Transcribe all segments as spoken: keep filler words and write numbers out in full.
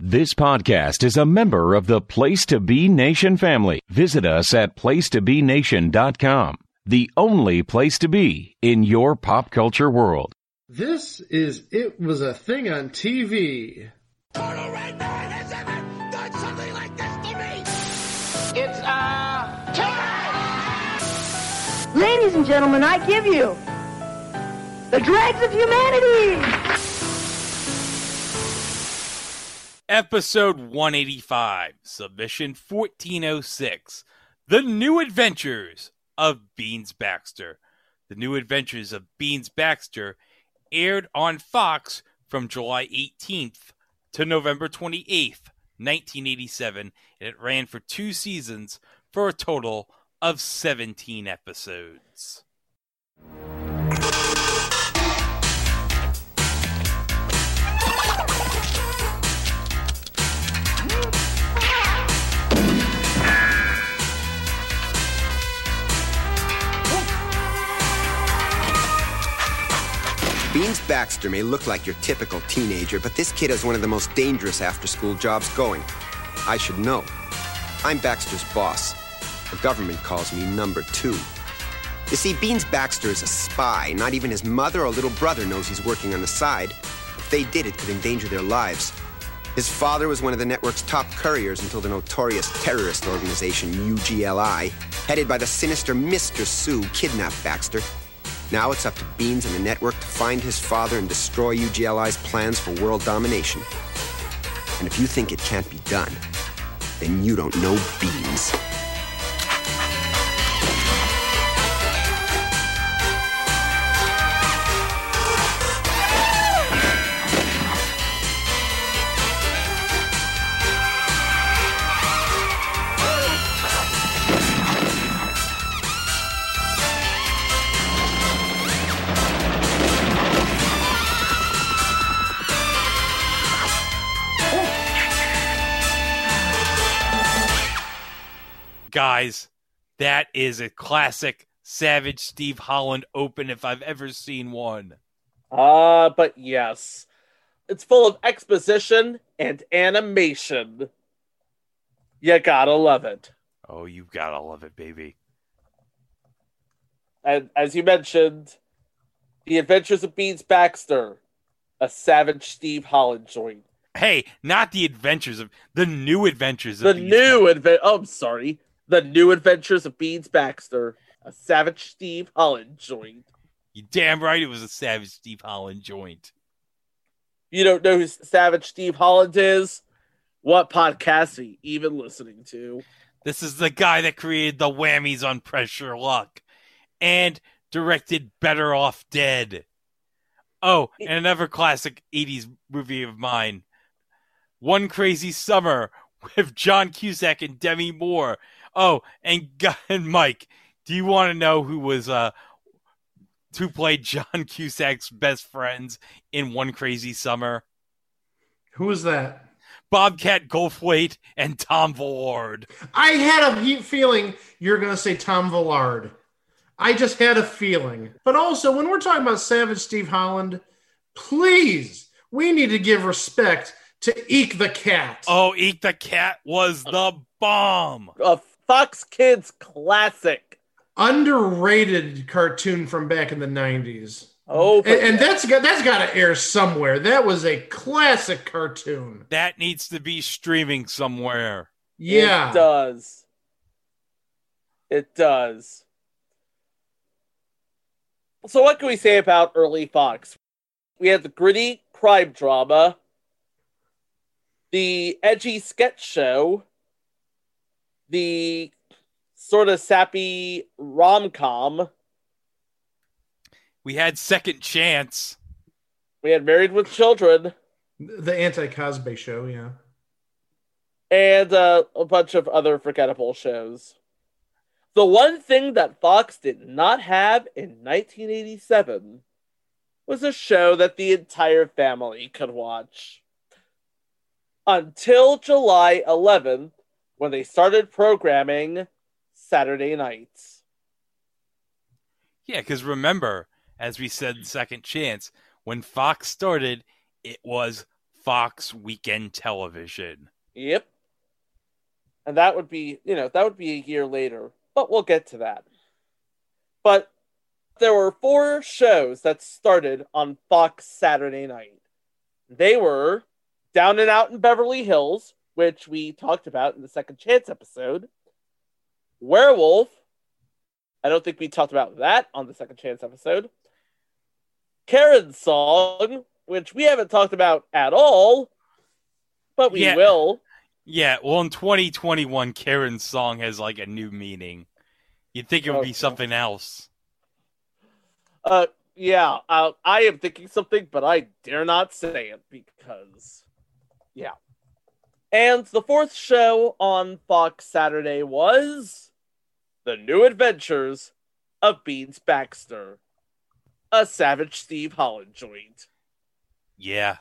This podcast is a member of the Place to Be Nation family. Visit us at place to be nation dot com, the only place to be in your pop culture world. This is It Was a Thing on T V. Total Red Man has ever done something like this to me! It's, uh, time! Ladies and gentlemen, I give you the dregs of humanity! Episode one eighty-five, Submission fourteen oh six, The New Adventures of Beans Baxter. The New Adventures of Beans Baxter aired on Fox from July eighteenth to November twenty-eighth, nineteen eighty-seven, and it ran for two seasons for a total of seventeen episodes. Beans Baxter may look like your typical teenager, but this kid has one of the most dangerous after-school jobs going. I should know. I'm Baxter's boss. The government calls me number two. You see, Beans Baxter is a spy. Not even his mother or little brother knows he's working on the side. If they did, it could endanger their lives. His father was one of the network's top couriers until the notorious terrorist organization U G L I, headed by the sinister Mister Sue, kidnapped Baxter. Now it's up to Beans and the network to find his father and destroy U G L I's plans for world domination. And if you think it can't be done, then you don't know Beans. Guys, that is a classic Savage Steve Holland open if I've ever seen one. Ah, uh, but yes. It's full of exposition and animation. You gotta love it. Oh, you gotta love it, baby. And as you mentioned, The Adventures of Beans Baxter, a Savage Steve Holland joint. Hey, not The Adventures of... The New Adventures the of Beans new adve- Oh, I'm sorry. The New Adventures of Beans Baxter, a Savage Steve Holland joint. You damn right it was a Savage Steve Holland joint. You don't know who Savage Steve Holland is? What podcast are you even listening to? This is the guy that created the whammies on Pressure Luck and directed Better Off Dead. Oh, and another classic eighties movie of mine, One Crazy Summer with John Cusack and Demi Moore. Oh, and, and Mike, do you want to know who was uh who played John Cusack's best friends in One Crazy Summer? Who was that? Bobcat Goldthwait and Tom Villard. I had a feeling you're going to say Tom Villard. I just had a feeling. But also, when we're talking about Savage Steve Holland, please, we need to give respect to Eek the Cat. Oh, Eek the Cat was the bomb. A Fox Kids classic. Underrated cartoon from back in the nineties. Oh, and, and that's got that's got to air somewhere. That was a classic cartoon. That needs to be streaming somewhere. Yeah. It does. It does. So what can we say about early Fox? We had the gritty crime drama, the edgy sketch show, the sort of sappy rom-com. We had Second Chance. We had Married with Children. The anti-Cosby Show, yeah. And uh, a bunch of other forgettable shows. The one thing that Fox did not have in nineteen eighty-seven was a show that the entire family could watch. Until July eleventh, when they started programming Saturday nights. Yeah, because remember, as we said, Second Chance, when Fox started, it was Fox weekend television. Yep. And that would be, you know, that would be a year later. But we'll get to that. But there were four shows that started on Fox Saturday night. They were Down and Out in Beverly Hills, which we talked about in the Second Chance episode. Werewolf. I don't think we talked about that on the Second Chance episode. Karen's Song, which we haven't talked about at all, but we Yeah. will. Yeah, well, in twenty twenty-one, Karen's Song has like a new meaning. You'd think it would Okay. be something else. Uh, yeah, uh, I am thinking something, but I dare not say it because, yeah. And the fourth show on Fox Saturday was The New Adventures of Beans Baxter, a Savage Steve Holland joint. Yeah.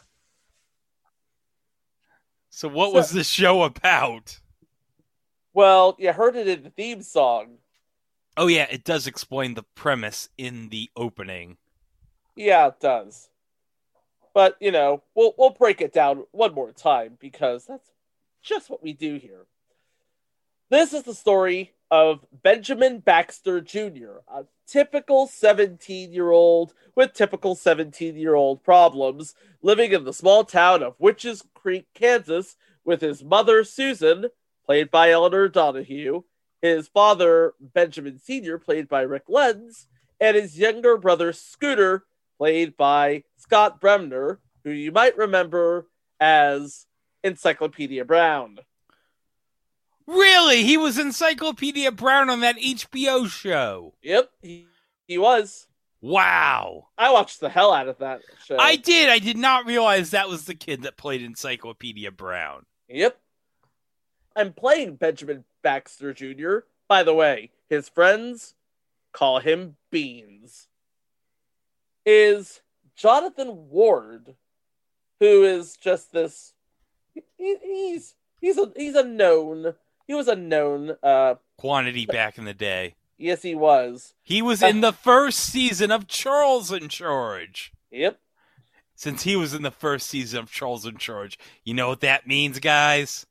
So what So- was the show about? Well, you heard it in the theme song. Oh yeah, it does explain the premise in the opening. Yeah, it does. But, you know, we'll we'll break it down one more time because that's just what we do here. This is the story of Benjamin Baxter Junior, a typical seventeen-year-old with typical seventeen-year-old problems, living in the small town of Witches Creek, Kansas, with his mother, Susan, played by Eleanor Donahue, his father, Benjamin Senior, played by Rick Lenz, and his younger brother, Scooter, played by Scott Bremner, who you might remember as Encyclopedia Brown. Really? He was Encyclopedia Brown on that H B O show. Yep, he, he was. Wow. I watched the hell out of that show. I did. I did not realize that was the kid that played Encyclopedia Brown. Yep. And playing Benjamin Baxter Junior, by the way, his friends call him Beans, is Jonathan Ward, who is just this. He, he's he's a he's a known. He was a known. Uh, Quantity back in the day. yes, he was. He was in the first season of Charles in Charge. Yep. Since he was in the first season of Charles in Charge, you know what that means, guys?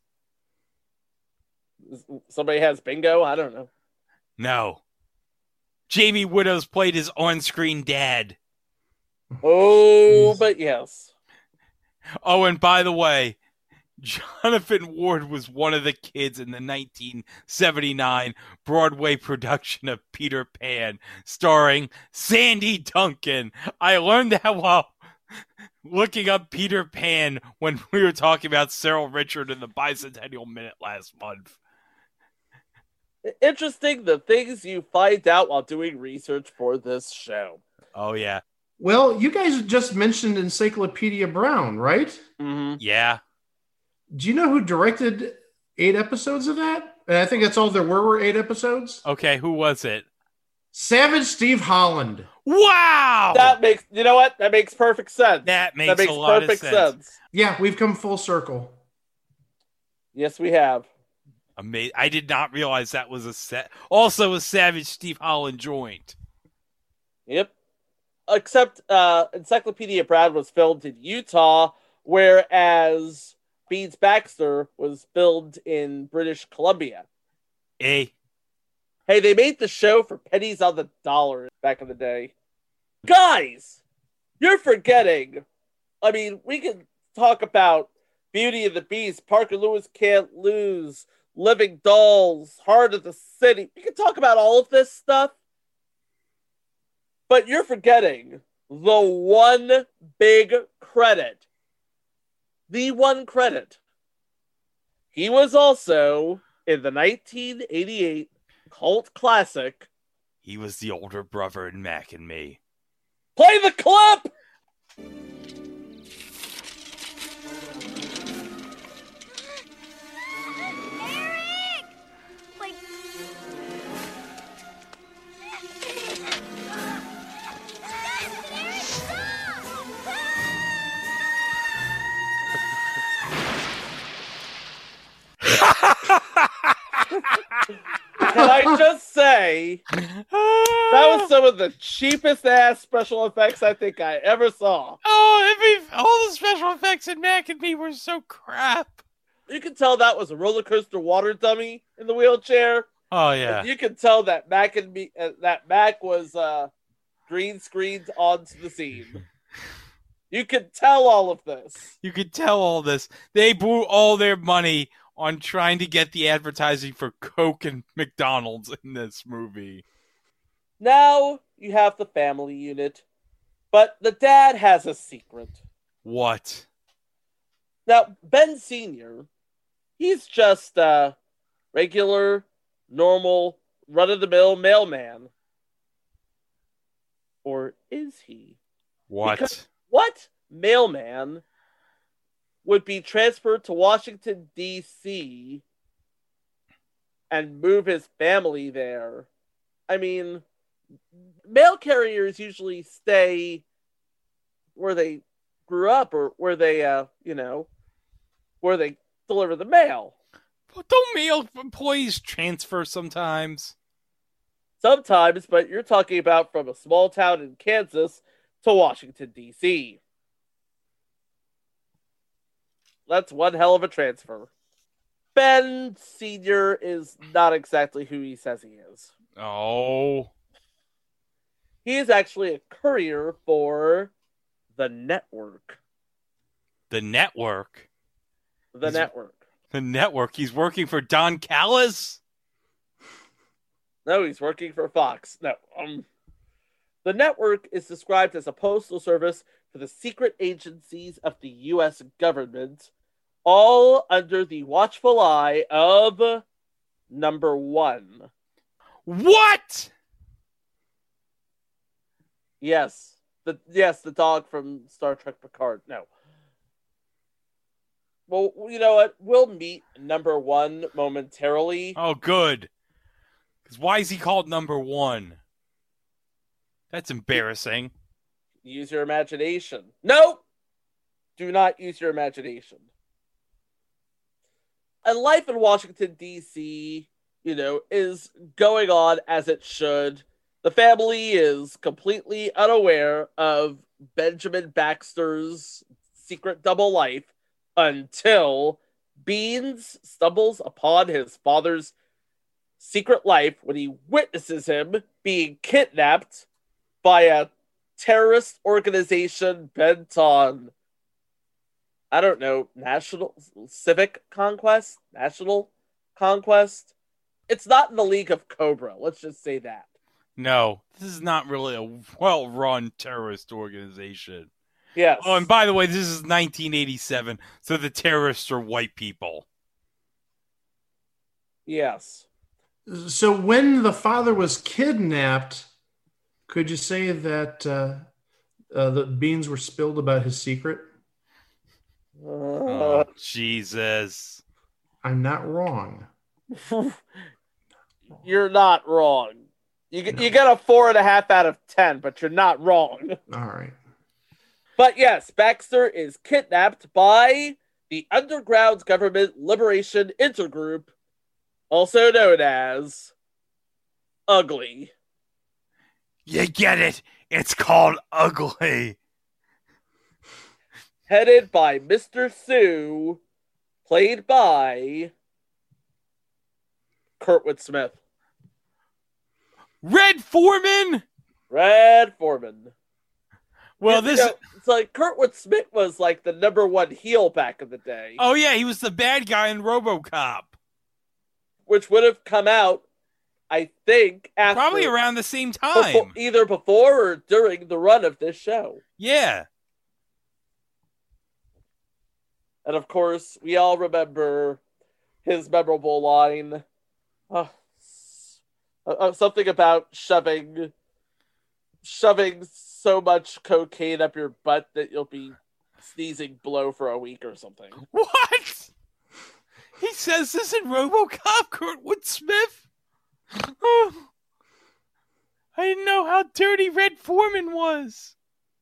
Somebody has bingo. I don't know. No. Jamie Widows played his on-screen dad. Oh, but yes. Oh, and by the way, Jonathan Ward was one of the kids in the nineteen seventy-nine Broadway production of Peter Pan, starring Sandy Duncan. I learned that while looking up Peter Pan when we were talking about Cyril Richard in the Bicentennial Minute last month. Interesting the things you find out while doing research for this show. Oh, yeah. Well, you guys just mentioned Encyclopedia Brown, right? Mm-hmm. Yeah. Do you know who directed eight episodes of that? And I think that's all there were, were eight episodes. Okay, who was it? Savage Steve Holland. Wow! That makes, you know what? That makes perfect sense. That makes, that makes a lot perfect of sense. sense. Yeah, we've come full circle. Yes, we have. Amazing. I did not realize that was a set. Also a Savage Steve Holland joint. Yep. Except uh, Encyclopedia Brown was filmed in Utah, whereas Beans Baxter was filmed in British Columbia. Eh? Hey, they made the show for pennies on the dollar back in the day. Guys, you're forgetting. I mean, we can talk about Beauty and the Beast, Parker Lewis Can't Lose, Living Dolls, Heart of the City. We can talk about all of this stuff. But you're forgetting the one big credit. The one credit. He was also in the nineteen eighty-eight cult classic. He was the older brother in Mac and Me. Play the clip! Eric! Like... Can I I just say that was some of the cheapest ass special effects I think I ever saw. Oh, every, all the special effects in Mac and Me were so crap. You can tell that was a roller coaster water dummy in the wheelchair. Oh yeah. And you can tell that Mac and Me uh, that Mac was uh, green screened onto the scene. You could tell all of this. You could tell all this. They blew all their money on trying to get the advertising for Coke and McDonald's in this movie. Now you have the family unit, but the dad has a secret. What? Now, Ben Senior, he's just a regular, normal, run-of-the-mill mailman. Or is he? What? Because what mailman would be transferred to Washington, D C and move his family there? I mean, mail carriers usually stay where they grew up or where they, uh, you know, where they deliver the mail. But don't mail employees transfer sometimes? Sometimes, but you're talking about from a small town in Kansas to Washington, D C That's one hell of a transfer. Ben Senior is not exactly who he says he is. Oh. He is actually a courier for the network. The network? The He's, network. The network? He's working for Don Callis? No, he's working for Fox. No. Um, the network is described as a postal service for the secret agencies of the U S government, all under the watchful eye of Number One. What? Yes. The yes, the dog from Star Trek Picard. No. Well, you know what? We'll meet Number One momentarily. Oh, good. Because why is he called Number One? That's embarrassing. Use your imagination. No! Do not use your imagination. And life in Washington, D C, you know, is going on as it should. The family is completely unaware of Benjamin Baxter's secret double life until Beans stumbles upon his father's secret life when he witnesses him being kidnapped by a terrorist organization bent on, I don't know, national, civic conquest? National conquest? It's not in the league of Cobra, let's just say that. No, this is not really a well-run terrorist organization. Yes. Oh, and by the way, this is nineteen eighty-seven, so the terrorists are white people. Yes. So when the father was kidnapped, could you say that uh, uh, the beans were spilled about his secret? Uh, Oh, Jesus. I'm not wrong. You're not wrong. You get, No. you get a four and a half out of ten, but you're not wrong. All right. But yes, Baxter is kidnapped by the Underground Government Liberation Intergroup, also known as Ugly. You get it. It's called Ugly. Headed by Mister Sue, played by Kurtwood Smith. Red Foreman? Red Foreman. Well, You this... know, it's like Kurtwood Smith was like the number one heel back in the day. Oh, yeah, he was the bad guy in RoboCop. Which would have come out, I think, after... Probably around the same time. Before, either before or during the run of this show. Yeah. And of course, we all remember his memorable line. Uh, uh, something about shoving shoving so much cocaine up your butt that you'll be sneezing blow for a week or something. What? He says this in RoboCop, Kurtwood Smith? Oh, I didn't know how dirty Red Foreman was.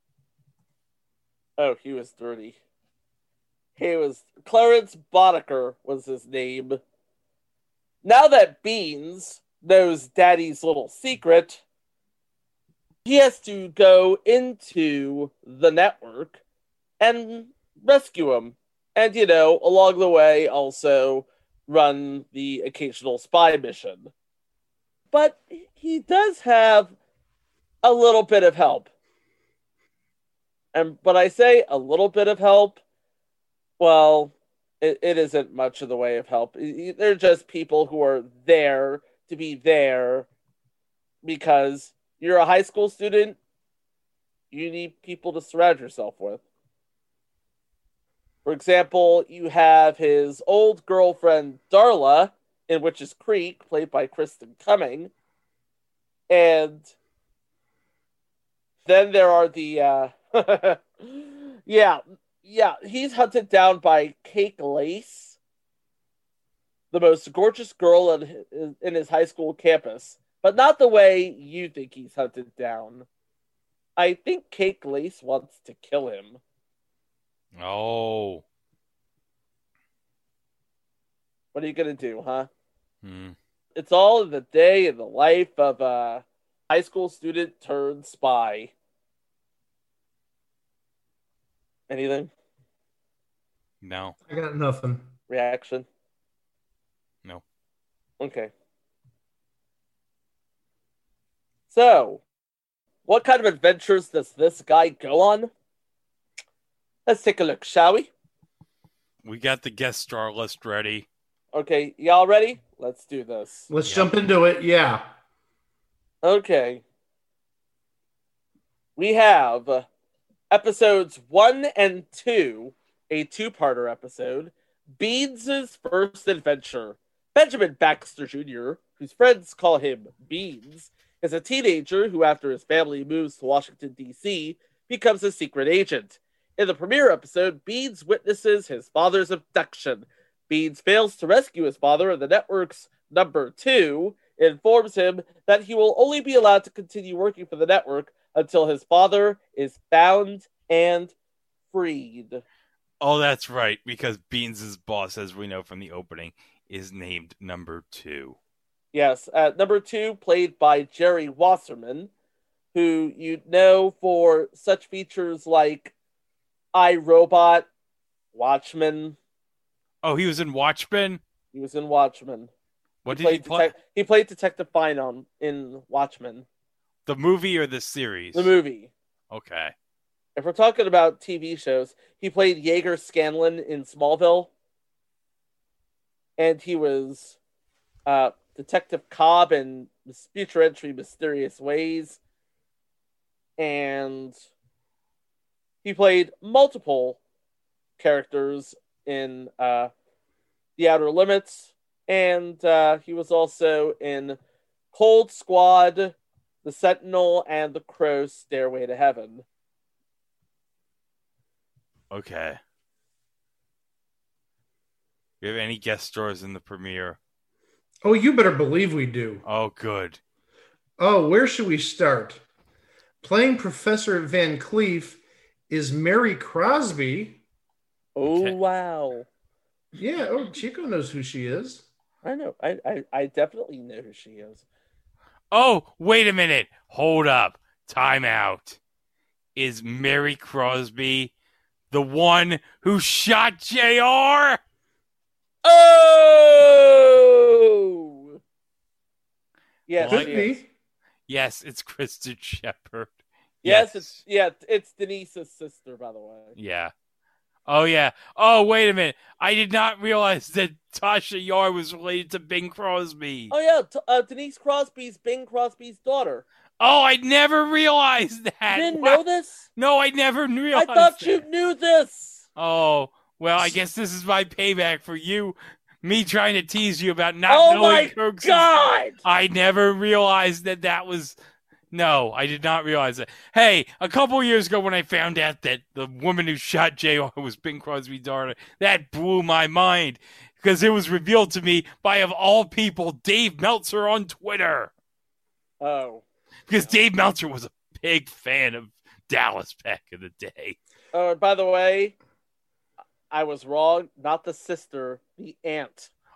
Oh, he was dirty. He was... Clarence Boddicker was his name. Now that Beans knows Daddy's little secret, he has to go into the network and rescue him. And, you know, along the way, also run the occasional spy mission. But he does have a little bit of help. And but I say a little bit of help, well, it, it isn't much of the way of help. They're just people who are there to be there because you're a high school student. You need people to surround yourself with. For example, you have his old girlfriend, Darla, in Witches Creek, played by Kristen Cumming. And then there are the... Uh, yeah, yeah, he's hunted down by Cake Lace, the most gorgeous girl in, in his high school campus. But not the way you think he's hunted down. I think Cake Lace wants to kill him. Oh. What are you going to do, huh? Hmm. It's all in the day in the life of a high school student turned spy. Anything? No. I got nothing. Reaction? No. Okay. So, what kind of adventures does this guy go on? Let's take a look, shall we? We got the guest star list ready. Okay, y'all ready? Let's do this. Let's Yeah. jump into it. Yeah. Okay. We have episodes one and two, a two-parter episode, Beans' first adventure. Benjamin Baxter Junior, whose friends call him Beans, is a teenager who, after his family moves to Washington, D C, becomes a secret agent. In the premiere episode, Beans witnesses his father's abduction. Beans fails to rescue his father, and the network's number two informs him that he will only be allowed to continue working for the network until his father is found and freed. Oh, that's right, because Beans' boss, as we know from the opening, is named number two. Yes, uh, number two, played by Jerry Wasserman, who you know for such features like iRobot, Watchmen. Oh, he was in Watchmen? He was in Watchmen. What he did he played play? detec- he played Detective Finon in Watchmen, The movie or the series? the movie. Okay. If we're talking about T V shows, he played Jaeger Scanlon in Smallville. And he was uh, Detective Cobb in Future Entry Mysterious Ways. And he played multiple characters in uh, The Outer Limits. And uh, he was also in Cold Squad, The Sentinel, and The Crow's Stairway to Heaven. Okay. Do you have any guest stars in the premiere? Oh, you better believe we do. Oh, good. Oh, where should we start? Playing Professor Van Cleef is Mary Crosby. Oh, Okay. wow. Yeah, oh, Chico knows who she is. I know. I, I, I definitely know who she is. Oh, wait a minute. Hold up. Time out. Is Mary Crosby the one who shot J R? Oh! Yes, What? Could she is. be. Yes, it's Kristen Shepard. Yes, it's yeah, it's Denise's sister, by the way. Yeah. Oh, yeah. Oh, wait a minute. I did not realize that Tasha Yar was related to Bing Crosby. Oh yeah, t- uh, Denise Crosby's Bing Crosby's daughter. Oh, I never realized that. You didn't Wow. know this? No, I never I realized thought that. you knew this. Oh, well, I guess this is my payback for you, me trying to tease you about not Oh knowing my Kirk's. God! I never realized that that was. No, I did not realize that. Hey, a couple years ago when I found out that the woman who shot J R was Bing Crosby's daughter, that blew my mind because it was revealed to me by, of all people, Dave Meltzer on Twitter. Oh. Because Dave Meltzer was a big fan of Dallas back in the day. Oh, and by the way, I was wrong. Not the sister, the aunt.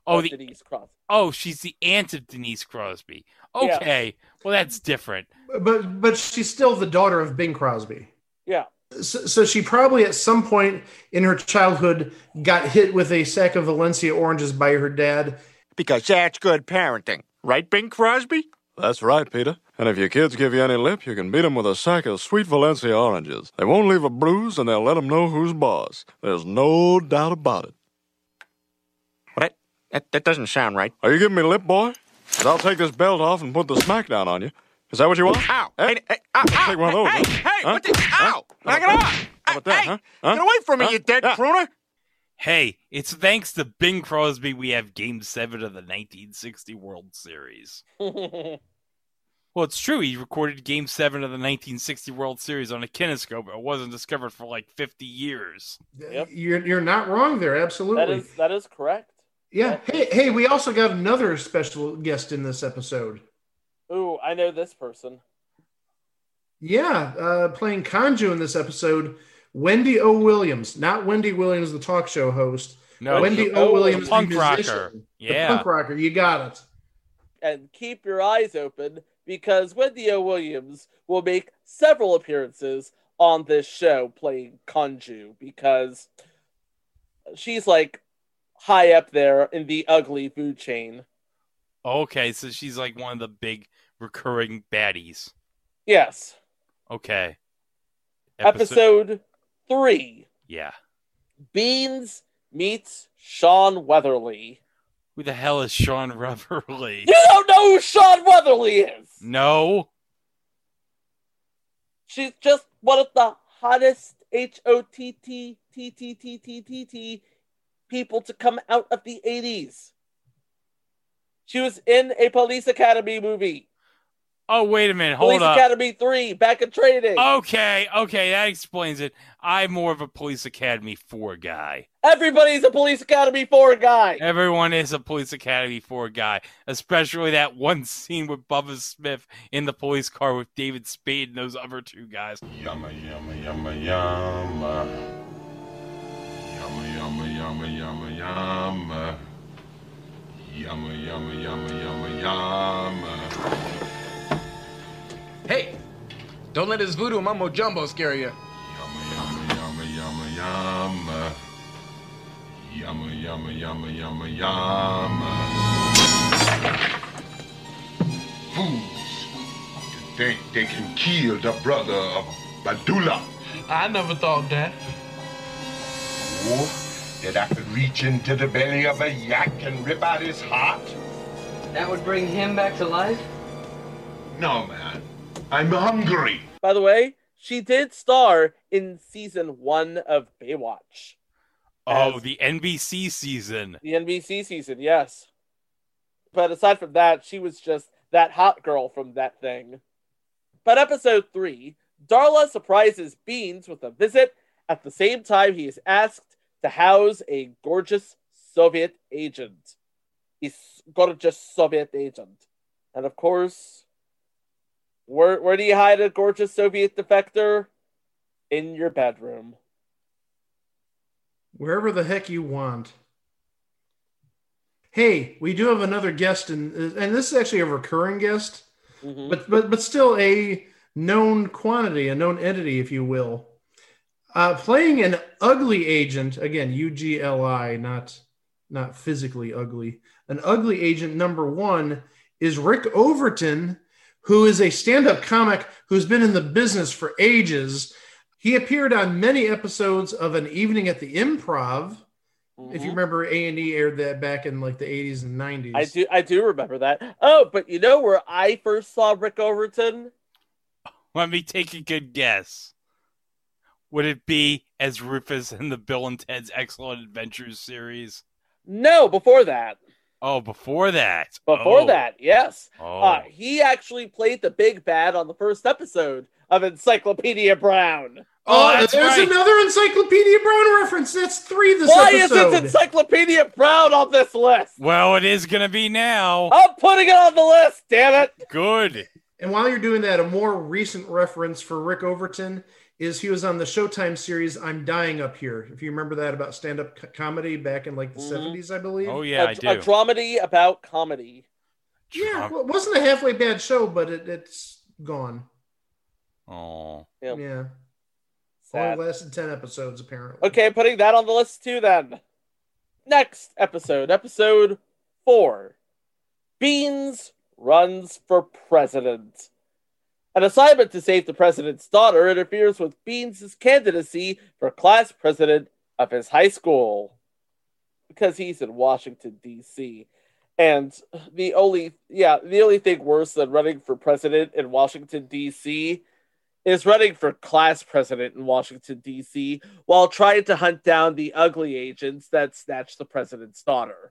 Oh, of the Denise Crosby. oh, she's the aunt of Denise Crosby. Okay, well that's different. But but she's still the daughter of Bing Crosby. Yeah. So, so she probably at some point in her childhood got hit with a sack of Valencia oranges by her dad. Because that's good parenting. Right, Bing Crosby? That's right, Peter. And if your kids give you any lip, you can beat them with a sack of sweet Valencia oranges. They won't leave a bruise, and they'll let them know who's boss. There's no doubt about it. What? That, that doesn't sound right. Are you giving me lip, boy? 'Cause I'll take this belt off and put the smack down on you. Is that what you want? Ow! Eh? Hey, hey, ow, ow, Take one of those, hey, huh? hey, hey, Huh? what the? Ow! Huh? Knock it How about off! that? How about that, Hey, huh? Huh? get away from me, Huh? you dead Yeah. crooner! Hey, it's thanks to Bing Crosby we have Game seven of the nineteen sixty World Series. Well, it's true. He recorded Game seven of the nineteen sixty World Series on a kinescope. It wasn't discovered for like fifty years. Yep. You're you're not wrong there. Absolutely. That is that is correct. Yeah. Hey, hey, we also got another special guest in this episode. Ooh, I know this person. Yeah, uh, playing Kanju in this episode, Wendy O. Williams. Not Wendy Williams, the talk show host. No, Wendy O. O. Williams, the punk the rocker. musician. Yeah. The punk rocker. You got it. And keep your eyes open because Wendy O. Williams will make several appearances on this show playing Kanju because she's like high up there in the ugly food chain. Okay, so she's like one of the big recurring baddies. Yes. Okay. Episode three. Yeah. Beans meets Sean Weatherly. Who the hell is Sean Weatherly? You don't know who Sean Weatherly is! No. She's just one of the hottest H O T T T T T T T T people to come out of the eighties. She was in a Police Academy movie. Oh, wait a minute. Hold Police up. Academy three, back in training. Okay, okay, that explains it. I'm more of a Police Academy four guy. Everybody's a Police Academy four guy. Everyone is a Police Academy four guy, especially that one scene with Bubba Smith in the police car with David Spade and those other two guys. Yumma, yumma, yumma, yumma. Yumma, yumma, yumma, yumma, yumma. Yumma, yumma, yumma, yumma, yumma. Hey, don't let this voodoo mumbo jumbo scare you. Yumma, yumma, yumma, yumma. Yumma, yumma, yumma, yumma, yumma. Fools to think they can kill the brother of Badula. I never thought that. Or that I could reach into the belly of a yak and rip out his heart? That would bring him back to life? No, man. I'm hungry. By the way, she did star in season one of Baywatch. Oh, the N B C season. The N B C season, yes. But aside from that, she was just that hot girl from that thing. But episode three, Darla surprises Beans with a visit at the same time he is asked to house a gorgeous Soviet agent. He's gorgeous Soviet agent. And of course, where, where do you hide a gorgeous Soviet defector? In your bedroom. Wherever the heck you want. Hey, we do have another guest, in, and this is actually a recurring guest, mm-hmm. but but but still a known quantity, a known entity, if you will. Uh, playing an ugly agent, again, U G L I, not not physically ugly. An ugly agent number one is Rick Overton, who is a stand-up comic who's been in the business for ages. He appeared on many episodes of An Evening at the Improv. Mm-hmm. If you remember, A and E aired that back in like the eighties and nineties. I do, I do remember that. Oh, but you know where I first saw Rick Overton? Let me take a good guess. Would it be as Rufus in the Bill and Ted's Excellent Adventures series? No, before that. Oh, before that. Before oh. that, yes. Oh. Uh, he actually played the big bad on the first episode of Encyclopedia Brown. Oh, oh there's right. another Encyclopedia Brown reference. That's three this Why episode. Why isn't Encyclopedia Brown on this list? Well, it is going to be now. I'm putting it on the list, damn it. Good. And while you're doing that, a more recent reference for Rick Overton, is he was on the Showtime series I'm Dying Up Here. If you remember that, about stand-up co- comedy back in like the Mhm. seventies, I believe. Oh yeah, a, I do. a dramedy about comedy. Yeah, well, it wasn't a halfway bad show, but it, it's gone. Oh. Yep. Yeah. Sad. Only lasted ten episodes, apparently. Okay, putting that on the list too then. Next episode, episode four. Beans runs for president. An assignment to save the president's daughter interferes with Beans' candidacy for class president of his high school. Because he's in Washington, D C And the only, yeah, the only thing worse than running for president in Washington, D C is running for class president in Washington, D C while trying to hunt down the ugly agents that snatched the president's daughter.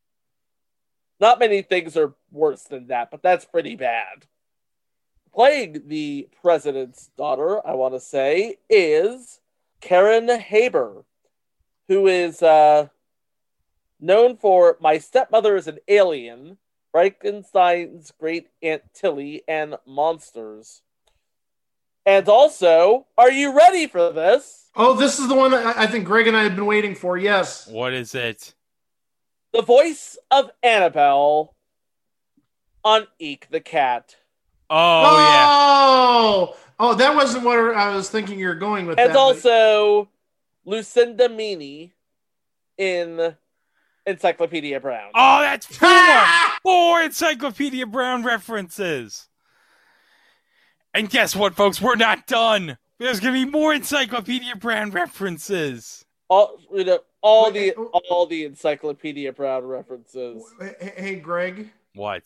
Not many things are worse than that, but that's pretty bad. Playing the president's daughter, I want to say, is Karen Haber, who is uh, known for My Stepmother is an Alien, Frankenstein's Great Aunt Tilly, and Monsters. And also, are you ready for this? Oh, this is the one that I I think Greg and I have been waiting for. Yes. What is it? The voice of Annabelle on Eek the Cat. Oh, yeah. Oh, oh, that wasn't what I was thinking you were going with. And that, but- also Lucinda Meany in Encyclopedia Brown. Oh, that's four! Four Encyclopedia Brown references! And guess what, folks? We're not done! There's gonna be more Encyclopedia Brown references! All, you know, all the all the Encyclopedia Brown references. Hey, hey, Greg. What?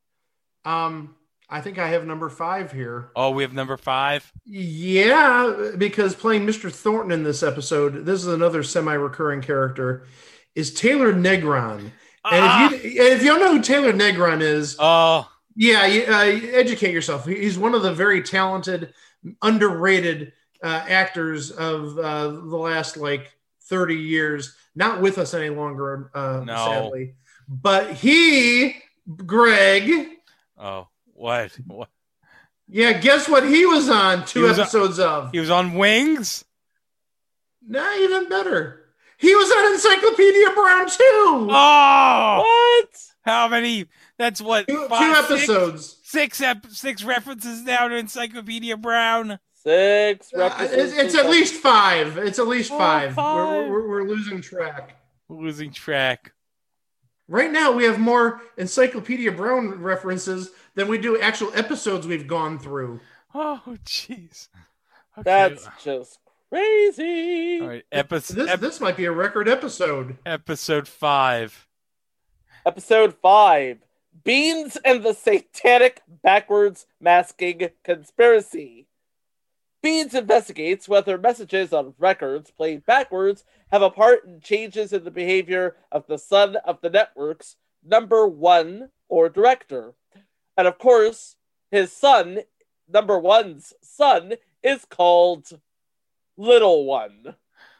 Um, I think I have number five here. Oh, we have number five? Yeah, because playing Mister Thornton in this episode, this is another semi-recurring character, is Taylor Negron. And Ah. if you if you don't know who Taylor Negron is, Oh, yeah, you, uh, educate yourself. He's one of the very talented, underrated uh, actors of uh, the last like thirty years. Not with us any longer, uh, No. sadly. But he, Greg, oh, what? What? yeah, guess what he was on two He was on- episodes of? He was on Wings? Nah, even better. He was on Encyclopedia Brown too. Oh! What? How many? That's what? Two, five, two episodes. Six, six, ep- six references now to Encyclopedia Brown. Six Uh, references. it's, it's at least five. It's at least Oh, five. five. We're, we're, we're losing track. We're losing track. Right now, we have more Encyclopedia Brown references than we do actual episodes we've gone through. Oh, jeez. Okay. That's just crazy. All right. Episode, This this might be a record episode. episode five. Episode five. Beans and the Satanic Backwards Masking Conspiracy. Beans investigates whether messages on records played backwards have a part in changes in the behavior of the son of the network's number one or director. And of course, his son, number one's son, is called Little One.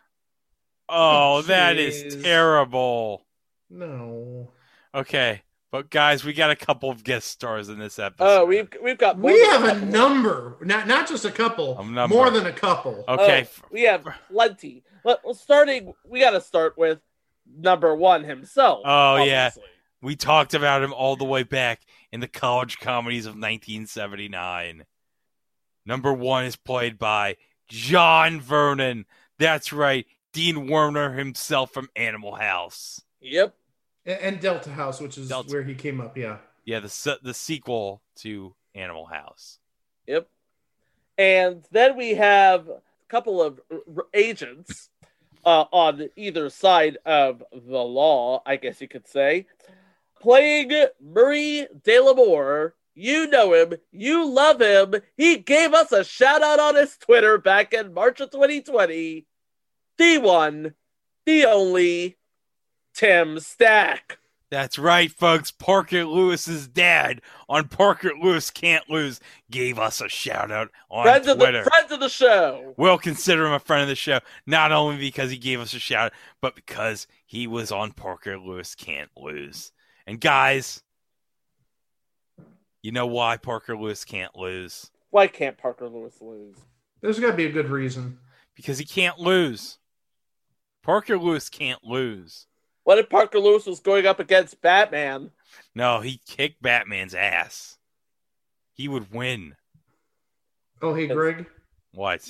Oh, that is Jeez. terrible. No. Okay. But guys, we got a couple of guest stars in this episode. Oh, we've we've got more We than have a couple. number, not not just a couple, A number. more than a couple. Okay. Oh, we have plenty. Let, well, starting, we got to start with number one himself. Oh, yeah. obviously. We talked about him all the way back in the college comedies of nineteen seventy-nine. Number one is played by John Vernon. That's right. Dean Werner himself from Animal House. Yep. And, and Delta House, which is Delta. where he came up. Yeah. Yeah, the se- the sequel to Animal House. Yep. And then we have a couple of r- r- agents uh, on either side of the law, I guess you could say, playing Murray De La Moore. You know him. You love him. He gave us a shout out on his Twitter back in March of twenty twenty. The one, the only, Tim Stack. That's right, folks. Parker Lewis's dad on Parker Lewis Can't Lose gave us a shout out on Friend of, Twitter. the, friend of the show. We'll consider him a friend of the show, not only because he gave us a shout out, but because he was on Parker Lewis Can't Lose. And guys, you know why Parker Lewis can't lose? Why can't Parker Lewis lose? There's got to be a good reason. Because he can't lose. Parker Lewis can't lose. What if Parker Lewis was going up against Batman? No, he kicked Batman's ass. He would win. Oh, hey, Greg. What?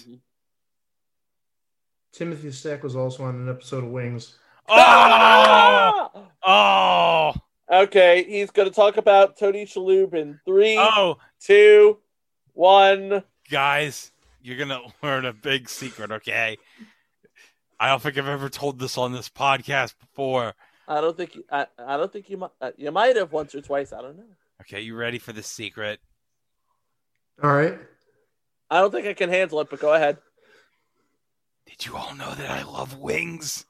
Timothy Stack was also on an episode of Wings. Oh! Oh! Okay, he's going to talk about Tony Shalhoub in three, Oh! two, one. Guys, you're going to learn a big secret, okay? I don't think I've ever told this on this podcast before. I don't think you, I, I don't think you might. Uh, you might have once or twice. I don't know. Okay, you ready for the secret? All right. I don't think I can handle it, but go ahead. Did you all know that I love wings?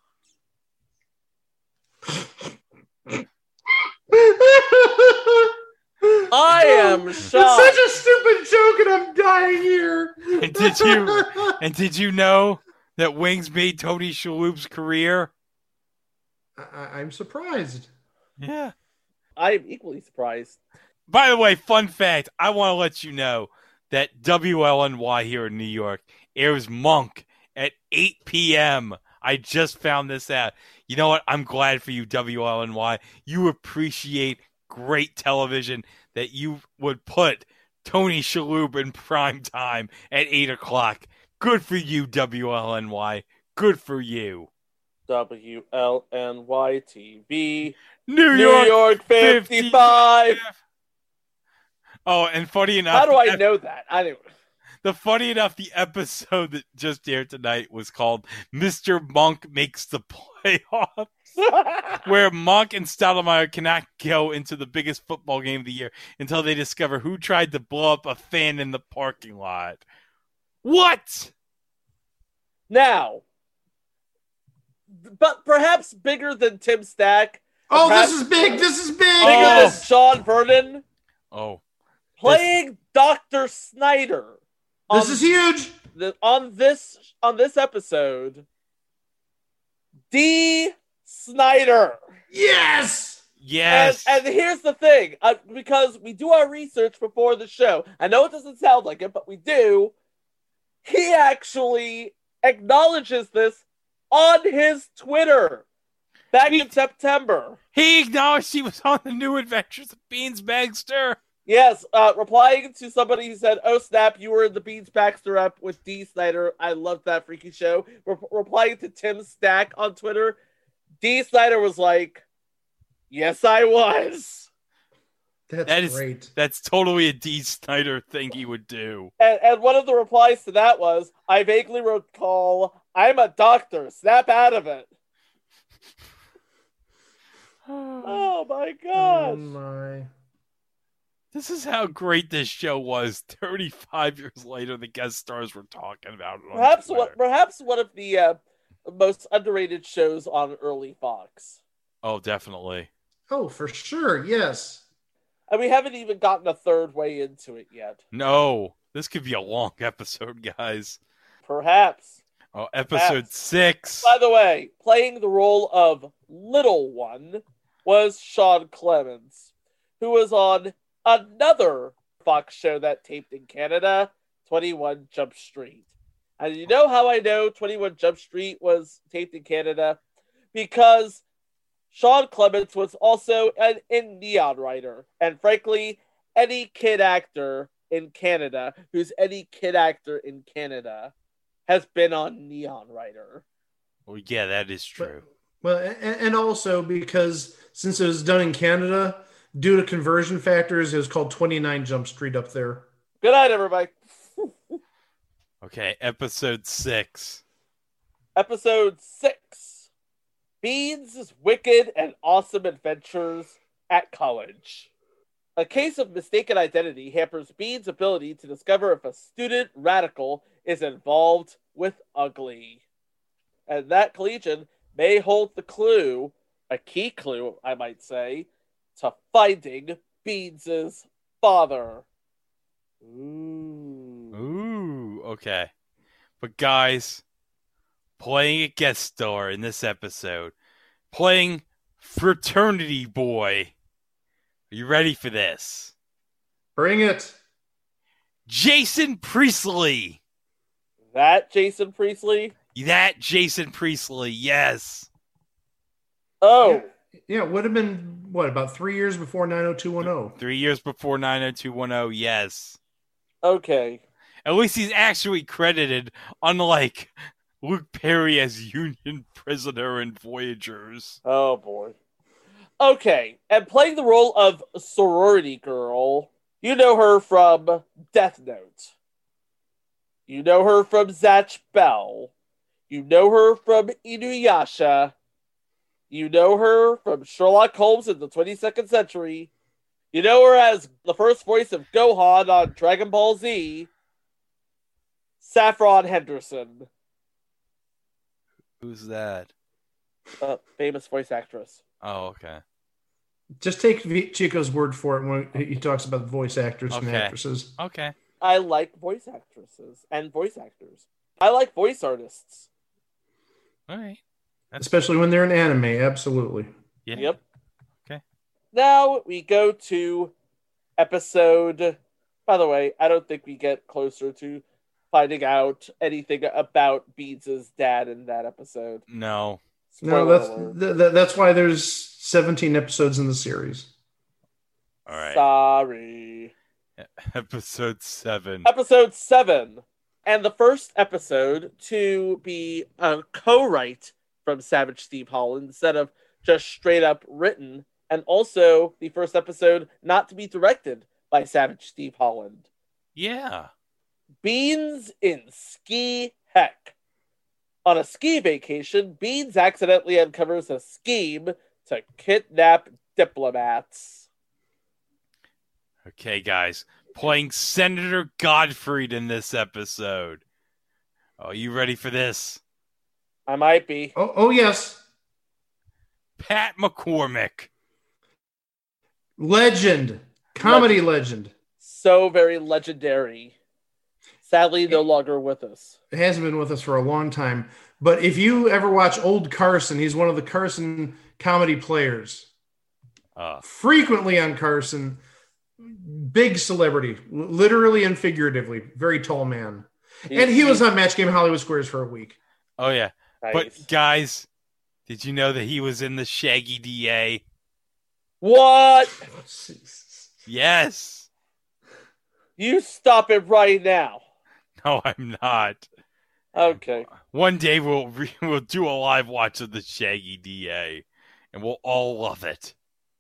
I am shocked. It's such a stupid joke, and I'm dying here. And did you? And did you know that Wings made Tony Shalhoub's career? I, I'm surprised. Yeah. I'm equally surprised. By the way, fun fact, I want to let you know that W L N Y here in New York airs Monk at eight p.m. I just found this out. You know what? I'm glad for you, W L N Y. You appreciate great television that you would put Tony Shalhoub in prime time at eight o'clock. Good for you, W L N Y. Good for you. W L N Y T V. New New York, York fifty-five. Oh, and funny enough, How do I ep- know that? Anyway. The funny enough, the episode that just aired tonight was called Mister Monk Makes the Playoffs, where Monk and Stoudemire cannot go into the biggest football game of the year until they discover who tried to blow up a fan in the parking lot. What? Now, but perhaps bigger than Tim Stack. Oh, perhaps this is big. This is big. Bigger Oh. than Sean Vernon. Oh. Playing Doctor Snyder. This on is huge. The, on this on this episode, D. Snyder. Yes. Yes. And, and here's the thing, uh, because we do our research before the show. I know it doesn't sound like it, but we do. He actually acknowledges this on his Twitter back He- in September. He acknowledged he was on the New Adventures of Beans Bagster. Yes, uh, replying to somebody who said, "Oh snap, you were in the Beans Baxter up with D. Snyder. I loved that freaky show." Re- replying to Tim Stack on Twitter, D. Snyder was like, "Yes, I was." That's That is great. that's totally a D. Snyder thing he would do. And, and one of the replies to that was, "I vaguely recall, I'm a doctor. Snap out of it." Oh my gosh. Oh my. This is how great this show was. thirty-five years later, the guest stars were talking about it on Perhaps Twitter. what, perhaps one of the uh, most underrated shows on early Fox. Oh, definitely. Oh, for sure. Yes. And we haven't even gotten a third way into it yet. No, this could be a long episode, guys. Perhaps. Oh, episode Perhaps. six. By the way, playing the role of Little One was Sean Clemens, who was on another Fox show that taped in Canada, twenty-one Jump Street. And you know how I know twenty-one Jump Street was taped in Canada? Because Sean Clemens was also an in Neon writer. And frankly, any kid actor in Canada who's any kid actor in Canada has been on Neon Writer. Well, yeah, that is true. Well, and, and also because since it was done in Canada, due to conversion factors, it was called twenty-nine Jump Street up there. Good night, everybody. Okay, episode six. Episode six. Beans' wicked and awesome adventures at college. A case of mistaken identity hampers Beans' ability to discover if a student radical is involved with Ugly. And that collegian may hold the clue, a key clue, I might say, to finding Beans' father. Ooh. Ooh, okay. But guys, playing a guest star in this episode, playing Fraternity Boy. Are you ready for this? Bring it. Jason Priestley. That Jason Priestley? That Jason Priestley, yes. Oh. Yeah, yeah, it would have been, what, about three years before nine oh two one oh? Three years before nine oh two one oh, yes. Okay. At least he's actually credited, unlike Luke Perry as Union prisoner in Voyagers. Oh, boy. Okay, and playing the role of sorority girl, you know her from Death Note. You know her from Zatch Bell. You know her from Inuyasha. You know her from Sherlock Holmes in the twenty-second century. You know her as the first voice of Gohan on Dragon Ball Z. Saffron Henderson. Who's that? Uh, famous voice actress. Oh, okay. Just take v- Chico's word for it when he talks about voice actors okay. and actresses. Okay. I like voice actresses and voice actors. I like voice artists. All right. That's Especially when they're in anime, absolutely. Yeah. Yep. Okay. Now we go to episode... By the way, I don't think we get closer to finding out anything about Beans' dad in that episode. No. No, that's th- th- that's why there's seventeen episodes in the series. All right. Sorry. Episode seven. Episode seven. And the first episode to be a co-write from Savage Steve Holland instead of just straight up written. And also the first episode not to be directed by Savage Steve Holland. Yeah. Beans in Ski Heck. On a ski vacation, Beans accidentally uncovers a scheme to kidnap diplomats. Okay, guys. Playing Senator Gottfried in this episode. Are you ready for this? I might be. Oh, oh yes. Pat McCormick. Legend. Comedy Legend. legend. So very legendary. Sadly, no longer with us. It hasn't been with us for a long time. But if you ever watch Old Carson, he's one of the Carson comedy players. Uh. Frequently on Carson. Big celebrity. Literally and figuratively. Very tall man. He's, and he was on Match Game Hollywood Squares for a week. Oh, yeah. Nice. But, guys, did you know that he was in the Shaggy D A? What? Yes. You stop it right now. No, I'm not. Okay. One day we'll re- we'll do a live watch of the Shaggy D A, and we'll all love it.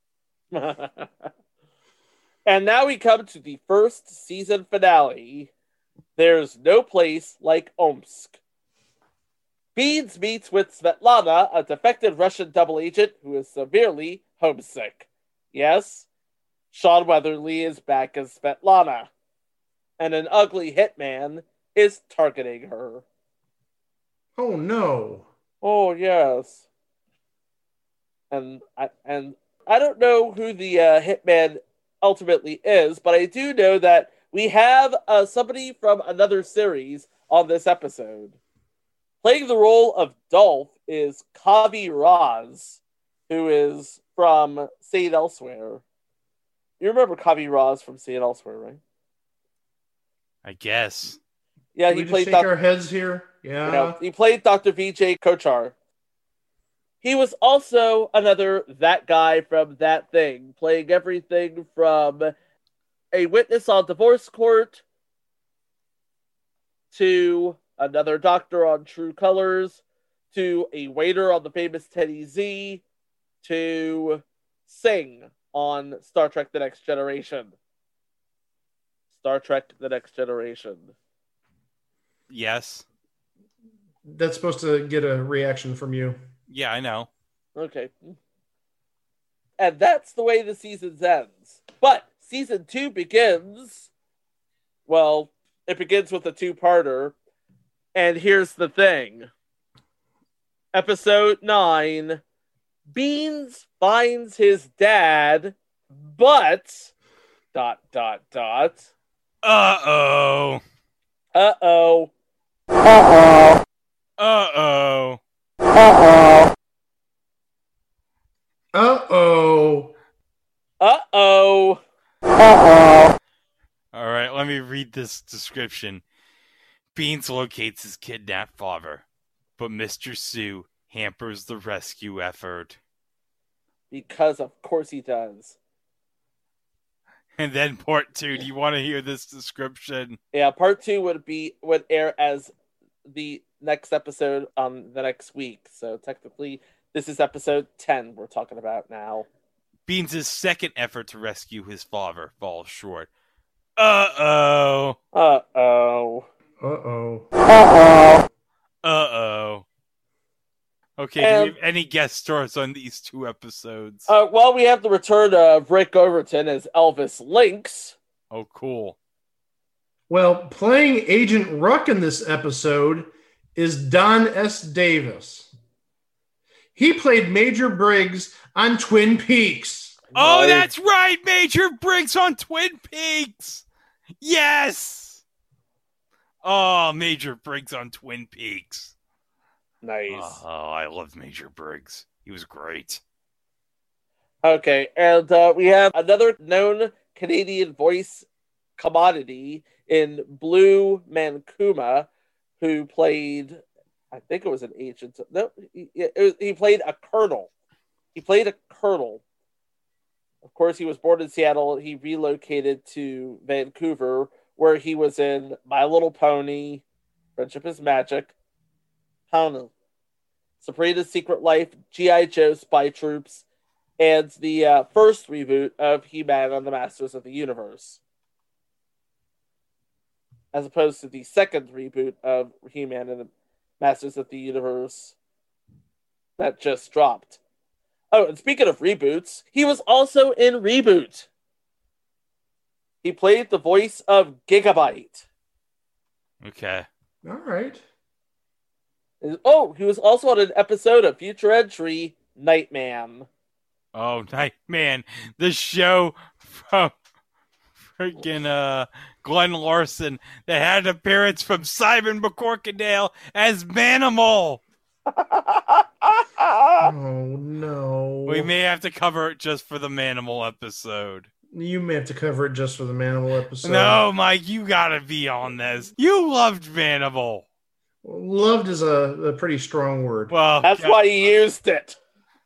And now we come to the first season finale. There's no place like Omsk. Beans meets with Svetlana, a defected Russian double agent who is severely homesick. Yes, Sean Weatherly is back as Svetlana, and an ugly hitman is targeting her. Oh no! Oh yes, and I and I don't know who the uh, hitman ultimately is, but I do know that we have uh, somebody from another series on this episode. Playing the role of Dolph is Kavi Raz, who is from Say It Elsewhere. You remember Kavi Raz from Say It Elsewhere, right? I guess. Yeah, Can he we played just shake Doc- our heads here. Yeah, you know, he played Doctor V J Kochar. He was also another that guy from That Thing, playing everything from a witness on divorce court to another doctor on True Colors to a waiter on the famous Teddy Z to Sing on Star Trek The Next Generation. Star Trek The Next Generation. Yes. That's supposed to get a reaction from you. Yeah, I know. Okay. And that's the way the season ends. But season two begins. Well, it begins with a two-parter. And here's the thing. Episode nine. Beans finds his dad, but... Dot, dot, dot. Uh-oh. Uh-oh. Uh-oh. Uh-oh. Uh-oh. Uh-oh. Uh-oh. Uh-oh. All right, let me read this description. Beans locates his kidnapped father, but Mister Sue hampers the rescue effort. Because of course he does. And then part two, do you want to hear this description? Yeah, part two would be would air as the next episode on the next week. So technically, this is episode ten we're talking about now. Beans' second effort to rescue his father falls short. Uh-oh. Uh-oh. Uh-oh. Uh-oh. Uh-oh. Okay, And, do we have any guest stars on these two episodes? Uh, well, we have the return of Rick Overton as Elvis Lynx. Oh, cool. Well, playing Agent Ruck in this episode is Don S. Davis. He played Major Briggs on Twin Peaks. Oh, Nice. that's right! Major Briggs on Twin Peaks! Yes! Oh, Major Briggs on Twin Peaks. Nice. Oh, I love Major Briggs. He was great. Okay, and uh, we have another known Canadian voice commodity in Blue Mancuma, who played, I think it was an agent. No, he, it was, he played a colonel. He played a colonel. Of course, he was born in Seattle. He relocated to Vancouver, where he was in My Little Pony, Friendship is Magic, I don't know, Sabrina's Secret Life, G I. Joe Spy Troops, and the uh, first reboot of He-Man and the Masters of the Universe. As opposed to the second reboot of He-Man and the Masters of the Universe that just dropped. Oh, and speaking of reboots, he was also in Reboot. He played the voice of Gigabyte. Okay. All right. Oh, he was also on an episode of Future Entry, Nightman. Oh, Nightman. The show from freaking uh, Glenn Larson that had an appearance from Simon McCorkindale as Manimal. Oh, no. We may have to cover it just for the Manimal episode. You may have to cover it just for the Manimal episode. No, Mike, you gotta be on this. You loved Manimal. Loved is a, a pretty strong word. Well, that's yeah. why he used it.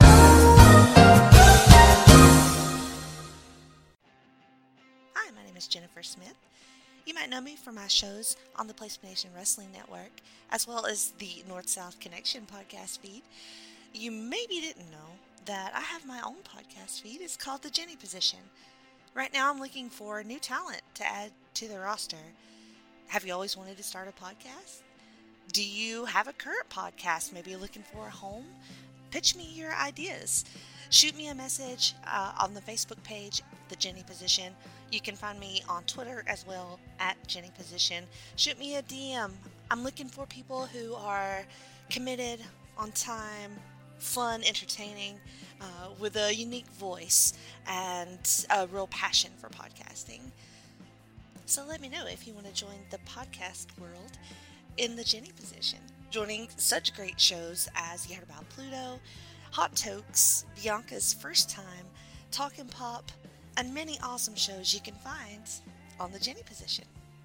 Hi, my name is Jennifer Smith. You might know me from my shows on the PlayStation Wrestling Network, as well as the North-South Connection podcast feed. You maybe didn't know that I have my own podcast feed. It's called The Jenny Position. Right now I'm looking for new talent to add to the roster. Have you always wanted to start a podcast? Do you have a current podcast? Maybe you're looking for a home? Pitch me your ideas. Shoot me a message uh, on the Facebook page, The Jenny Position. You can find me on Twitter as well, at Jenny Position. Shoot me a D M. I'm looking for people who are committed, on time, fun, entertaining, uh, with a unique voice and a real passion for podcasting. So let me know if you want to join the podcast world in the Jenny Position, joining such great shows as You Heard About Pluto, Hot Tokes, Bianca's First Time, Talkin' Pop, and many awesome shows you can find on the Jenny Position.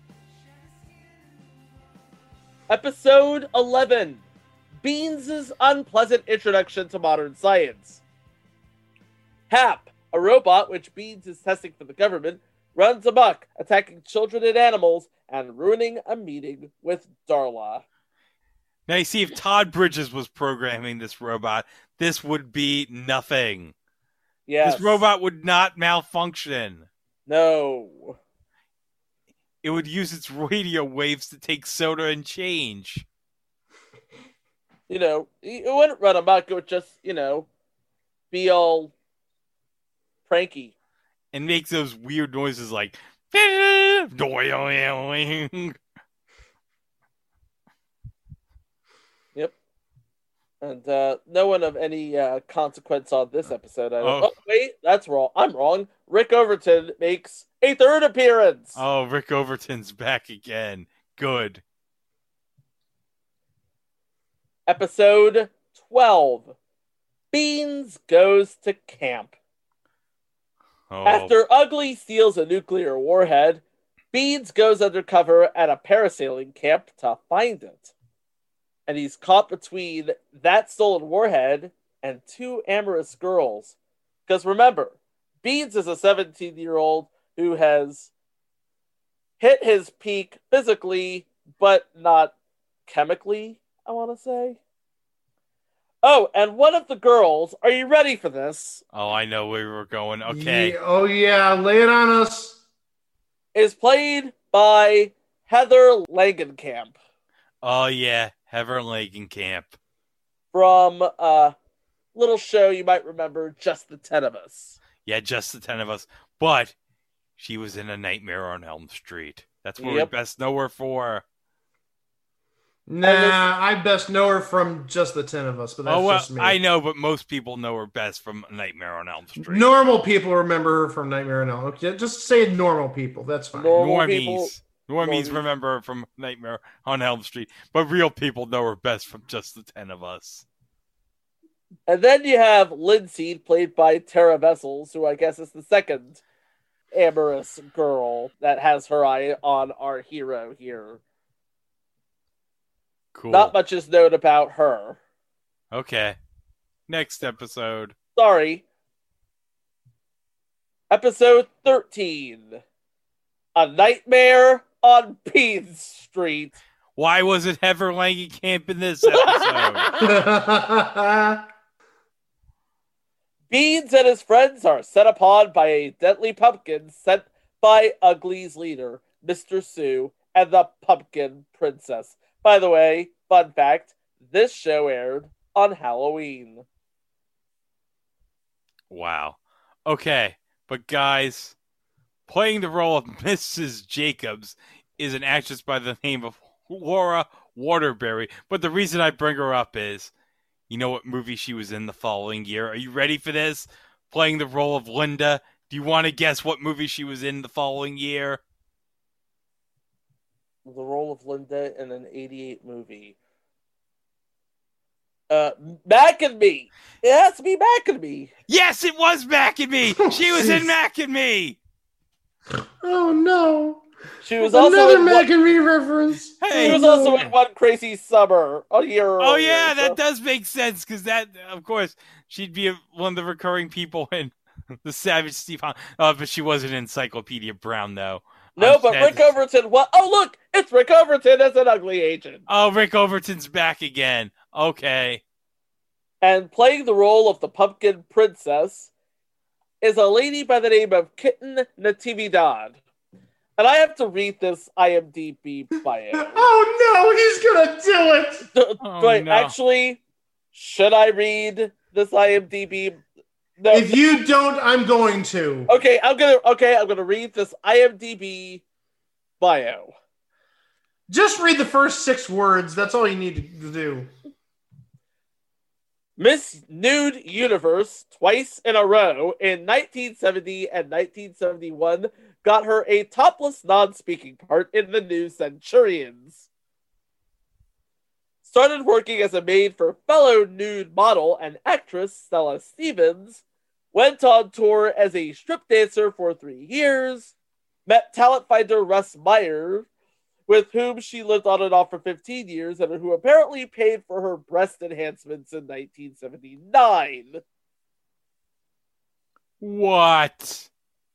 Episode eleven, Beans' Unpleasant Introduction to Modern Science. Hap, a robot which Beans is testing for the government, runs amok, attacking children and animals, and ruining a meeting with Darla. Now, you see, if Todd Bridges was programming this robot, this would be nothing. Yes. This robot would not malfunction. No. It would use its radio waves to take soda and change. You know, it wouldn't run amok, it would just, you know, be all pranky. And makes those weird noises like... Yep. And uh, no one of any uh, consequence on this episode. I don't... Oh. oh, wait, that's wrong. I'm wrong. Rick Overton makes a third appearance. Oh, Rick Overton's back again. Good. Episode twelve. Beans goes to camp. Oh. After Ugly steals a nuclear warhead, Beans goes undercover at a parasailing camp to find it. And he's caught between that stolen warhead and two amorous girls. Because remember, Beans is a seventeen-year-old who has hit his peak physically, but not chemically, I want to say. Oh, and one of the girls, are you ready for this? Oh, I know where we're going. Okay. Yeah, oh, yeah, lay it on us. Is played by Heather Langenkamp. Oh, yeah, Heather Langenkamp. From a little show you might remember, Just the Ten of Us. Yeah, Just the Ten of Us. But she was in A Nightmare on Elm Street. That's what Yep. we best know her for. Nah, I best know her from Just the Ten of Us, but that's oh, well, just me. I know, but most people know her best from A Nightmare on Elm Street. Normal people remember her from Nightmare on Elm Street. Just say normal people. That's fine. Normal Normies. people- Normies Normies. remember her from Nightmare on Elm Street, but real people know her best from Just the Ten of Us. And then you have Lindsay, played by Tara Vessels, who I guess is the second amorous girl that has her eye on our hero here. Cool. Not much is known about her. Okay. Next episode. Sorry. Episode thirteen. A Nightmare on Bean Street. Why was it Heather Langenkamp in this episode? Beans and his friends are set upon by a deadly pumpkin sent by Ugly's leader, Mister Sue, and the Pumpkin Princess. By the way, fun fact, this show aired on Halloween. Wow. Okay, but guys, playing the role of Missus Jacobs is an actress by the name of Laura Waterbury. But the reason I bring her up is, you know what movie she was in the following year? Are you ready for this? Playing the role of Linda. Do you want to guess what movie she was in the following year? The role of Linda in an eighty-eight movie. Uh, Mac and Me. It has to be Mac and Me. Yes, it was Mac and Me. She was in Mac and Me. Oh no! She was Another also in Mac one, and Me reference. Hey. she was Oh, also no. in One Crazy Summer a year Oh earlier, yeah, so- that does make sense because that, of course, she'd be a, one of the recurring people in the Savage Steve Holland. Oh, but she wasn't in Encyclopedia Brown though. No, I'm but sad Rick to- Overton. What? Oh, look, it's Rick Overton as an ugly agent, Oh, Rick Overton's back again. Okay. and playing the role of the Pumpkin Princess is a lady by the name of Kitten Natividad. And I have to read this IMDb bio. Oh no, he's gonna do it. D- Oh, Wait, no. actually, should I read this IMDb? No. If you don't, I'm going to. Okay, I'm gonna. Okay, I'm gonna read this IMDb bio. Just read the first six words. That's all you need to do. Miss Nude Universe twice in a row in nineteen seventy and nineteen seventy-one got her a topless non-speaking part in The New Centurions. Started working as a maid for fellow nude model and actress Stella Stevens. Went on tour as a strip dancer for three years. Met talent finder Russ Meyer, with whom she lived on and off for fifteen years, and who apparently paid for her breast enhancements in nineteen seventy-nine. What?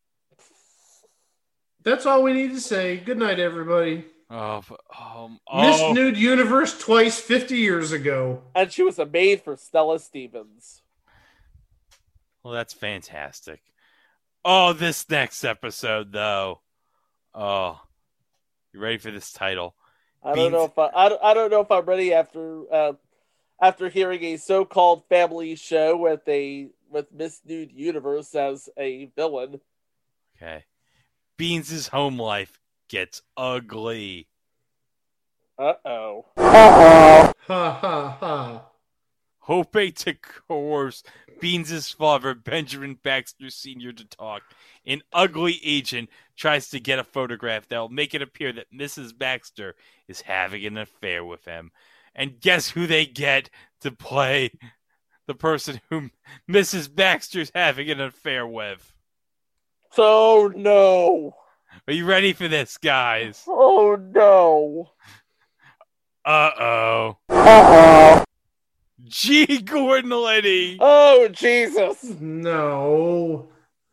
That's all we need to say. Good night, everybody. Oh, but- um, Miss oh. Nude Universe twice fifty years ago. And she was a maid for Stella Stevens. Well, that's fantastic. Oh, this next episode, though. Oh, you ready for this title? I don't Beans- know if I, I, don't- I don't know if I'm ready after uh, after hearing a so-called family show with a with Miss Nude Universe as a villain. Okay. Beans' home life gets ugly. Uh-oh. Ha ha ha. Hoping to coerce Beans' father, Benjamin Baxter Senior, to talk, an ugly agent tries to get a photograph that will make it appear that Missus Baxter is having an affair with him. And guess who they get to play the person whom Missus Baxter's having an affair with? So no. Are you ready for this, guys? Oh, no. Uh-oh. Uh-oh. G. Gordon Liddy. Oh, Jesus. No.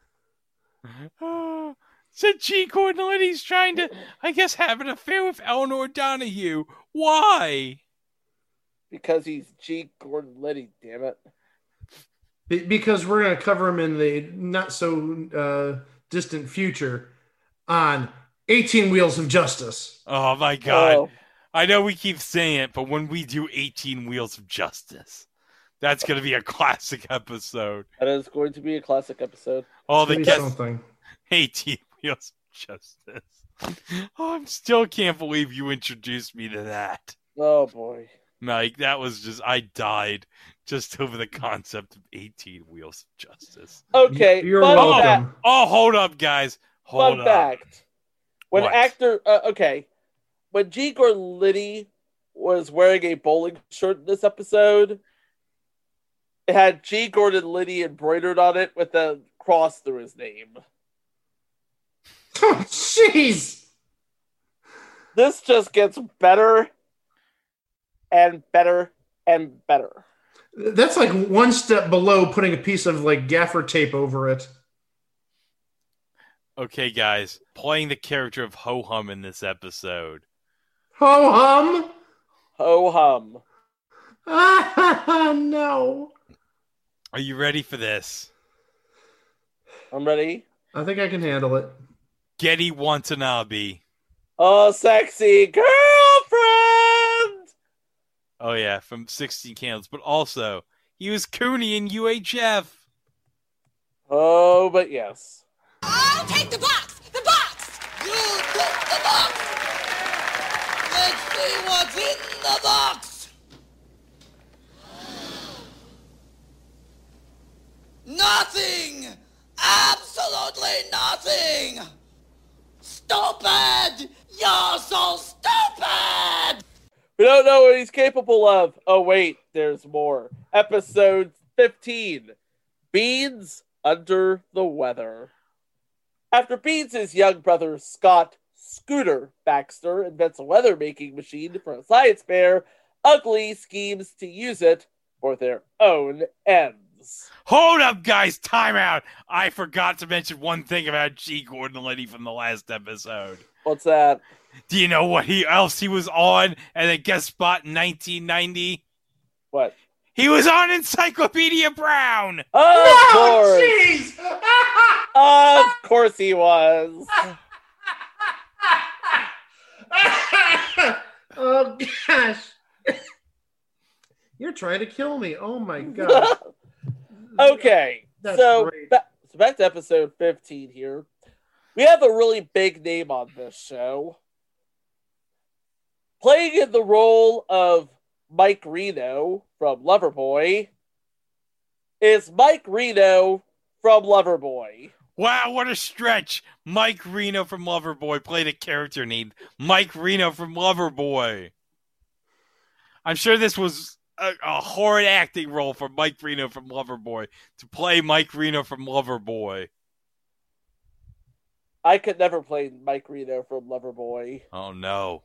Uh, so G. Gordon Liddy's trying to, I guess, have an affair with Eleanor Donahue. Why? Because he's G. Gordon Liddy, damn it. Be- because we're going to cover him in the not so uh, distant future on eighteen Wheels of Justice. Oh, my God. Oh. I know we keep saying it, but when we do eighteen Wheels of Justice, that's going to be a classic episode. That is going to be a classic episode. All the guests, something. eighteen Wheels of Justice. Oh, I still can't believe you introduced me to that. Oh, boy. Mike, that was just, I died just over the concept of eighteen Wheels of Justice. Okay, You're fun welcome. fact. Oh, hold up, guys. Hold Fun up. fact. When What? actor, uh, okay, when G. Gordon Liddy was wearing a bowling shirt in this episode, it had G. Gordon Liddy embroidered on it with a cross through his name. Oh, jeez. This just gets better and better and better. That's like one step below putting a piece of like gaffer tape over it. Okay, guys. Playing the character of Ho-Hum in this episode. Ho hum. Ho hum. Ah, no. Are you ready for this? I'm ready. I think I can handle it. Getty Watanabe. Oh, sexy girlfriend! Oh, yeah, from sixteen Candles. But also, he was Cooney in U H F. Oh, but yes. I'll take the box! The box! You took the box! Let's see what's in the box! Nothing! Absolutely nothing! Stupid! You're so stupid! We don't know what he's capable of. Oh, wait, there's more. Episode fifteen. Beans Under the Weather. After Beans' young brother, Scott Scooter Baxter, invents a weather-making machine for a science fair, Ugly schemes to use it for their own ends. Hold up, guys. Time out. I forgot to mention one thing about G. Gordon Liddy from the last episode. What's that? Do you know what he else he was on and then guest spot in nineteen ninety? What? He was on Encyclopedia Brown. Of No, course. jeez. Of course he was. Oh gosh. You're trying to kill me. Oh my god. Okay, That's so, great. ba- so back to episode fifteen here. We have a really big name on this show. Playing in the role of Mike Reno from Loverboy is Mike Reno from Loverboy. Wow, what a stretch. Mike Reno from Loverboy played a character named Mike Reno from Loverboy. I'm sure this was a, a horrid acting role for Mike Reno from Loverboy to play Mike Reno from Loverboy. I could never play Mike Reno from Loverboy. Oh, no.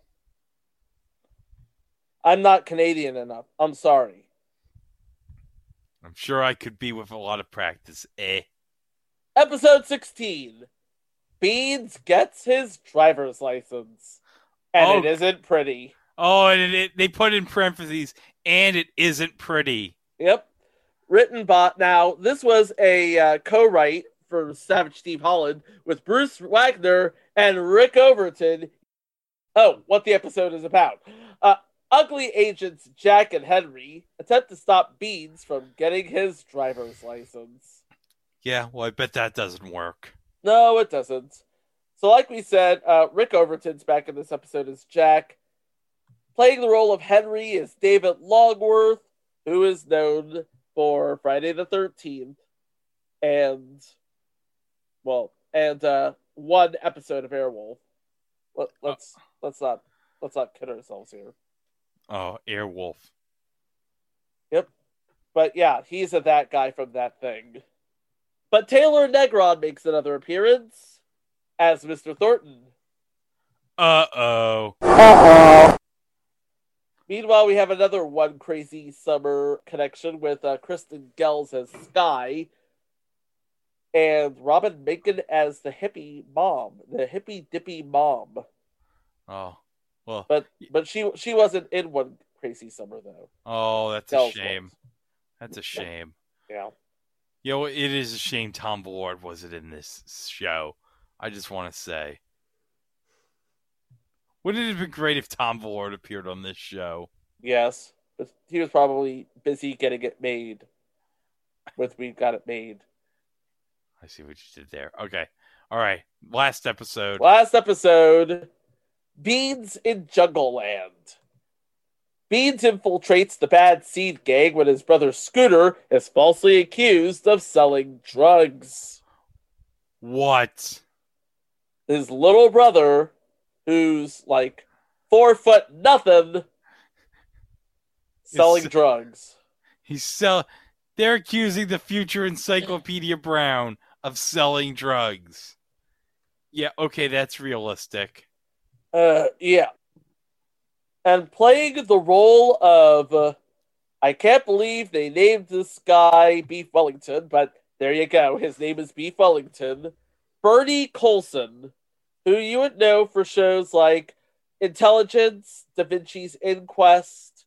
I'm not Canadian enough. I'm sorry. I'm sure I could be with a lot of practice. Eh. Episode sixteen. Beans gets his driver's license. And Oh. it isn't pretty. Oh, and it, it, they put in parentheses, and it isn't pretty. Yep. Written by... Now, this was a uh, co-write for Savage Steve Holland with Bruce Wagner and Rick Overton. Oh, what the episode is about. Uh, ugly agents Jack and Henry attempt to stop Beans from getting his driver's license. Yeah, well, I bet that doesn't work. No, it doesn't. So like we said, uh, Rick Overton's back in this episode as Jack. Playing the role of Henry is David Longworth, who is known for Friday the thirteenth and, well, and uh, one episode of Airwolf. Let, let's let's not let's not kid ourselves here. Oh, Airwolf. Yep. But yeah, he's a that guy from that thing. But Taylor Negron makes another appearance as Mister Thornton. Uh-oh. Uh-oh. Meanwhile, we have another One Crazy Summer connection with uh, Kristen Gels as Sky and Robin Menken as the hippie mom, the hippie dippy mom. Oh, well. But but she she wasn't in One Crazy Summer, though. Oh, that's Gels a shame. was. That's a shame. Yeah. You know, it is a shame Tom Villard wasn't in this show. I just want to say. Wouldn't it have been great if Tom Villard appeared on this show? Yes. But he was probably busy getting it made. With We Got It Made. I see what you did there. Okay. All right. Last episode. Last episode. Beans in Jungle Land. Beans infiltrates the Bad Seed gang when his brother Scooter is falsely accused of selling drugs. What? His little brother, who's like four foot nothing, selling It's, drugs. He's sell. They're accusing the future Encyclopedia Brown of selling drugs. Yeah, okay, that's realistic. Uh, yeah. And playing the role of, uh, I can't believe they named this guy Beef Wellington, but there you go. His name is Beef Wellington. Bernie Colson, who you would know for shows like Intelligence, Da Vinci's Inquest,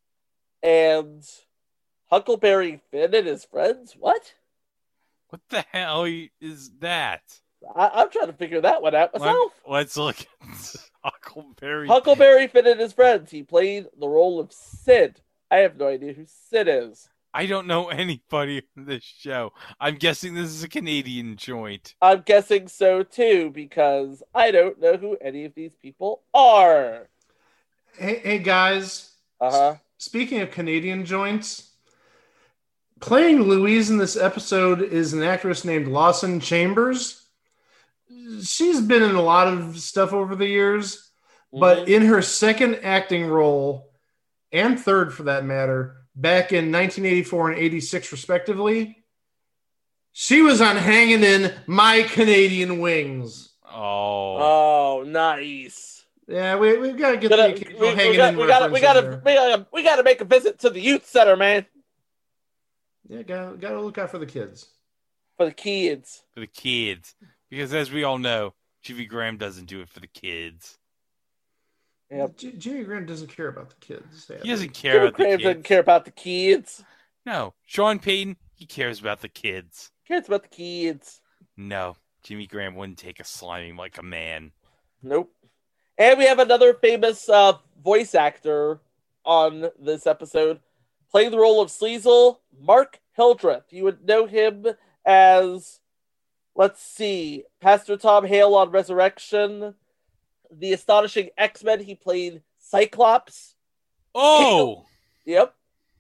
and Huckleberry Finn and His Friends. What? What the hell is that? I- I'm trying to figure that one out myself. Let, let's look at Huckleberry. Huckleberry Finn and His Friends. He played the role of Sid. I have no idea who Sid is. I don't know anybody in this show. I'm guessing this is a Canadian joint. I'm guessing so too, because I don't know who any of these people are. Hey, hey guys. Uh-huh. Speaking of Canadian joints, playing Louise in this episode is an actress named Lawson Chambers. She's been in a lot of stuff over the years, mm-hmm. but in her second acting role, and third for that matter, back in nineteen eighty-four and eighty-six respectively, she was on Hanging in My Canadian Wings. Oh. Oh, nice. Yeah, we, we've got to get gotta, the occasional we, Hanging we got, in we gotta, we gotta, there. we gotta, we gotta make a visit to the youth center, man. Yeah, got to look out for the kids. For the kids. For the kids. Because as we all know, Jimmy Graham doesn't do it for the kids. Yeah, J- Jimmy Graham doesn't care about the kids. Sadly. He doesn't care Jimmy about Graham the kids. doesn't care about the kids. No, Sean Payton, he cares about the kids. Cares about the kids. No, Jimmy Graham wouldn't take a sliming like a man. Nope. And we have another famous uh, voice actor on this episode playing the role of Sleazel, Mark Hildreth. You would know him as, let's see, Pastor Tom Hale on Resurrection. The Astonishing X-Men, he played Cyclops. Oh! King, yep.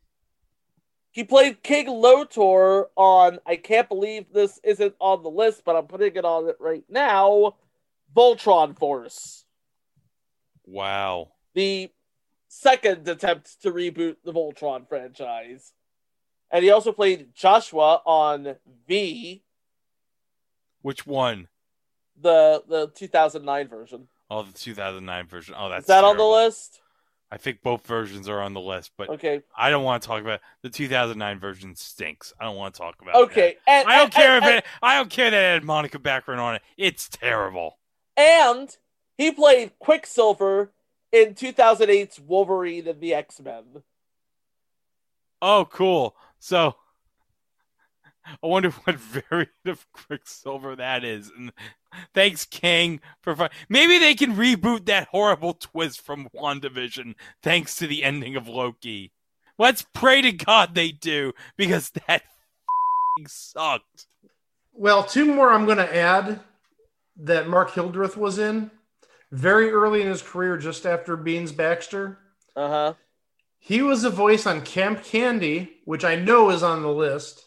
He played King Lotor on, I can't believe this isn't on the list, but I'm putting it on it right now, Voltron Force. Wow. The second attempt to reboot the Voltron franchise. And he also played Joshua on V. Which one? The the two thousand nine version. Oh, the two thousand nine version. Oh, that's Is that terrible. on the list? I think both versions are on the list, but okay. I don't want to talk about it. The two thousand nine version stinks. I don't want to talk about okay. it. And, I don't and, care and, if and, it. I don't care that it had Monica Baccarin on it. It's terrible. And he played Quicksilver in two thousand eight's Wolverine and the X-Men. Oh, cool. So, I wonder what variant of Quicksilver that is. And thanks, King, for fi- maybe they can reboot that horrible twist from WandaVision thanks to the ending of Loki. Let's pray to God they do, because that sucked. Well, two more I'm going to add that Mark Hildreth was in very early in his career, just after Beans Baxter. Uh-huh. He was a voice on Camp Candy, which I know is on the list.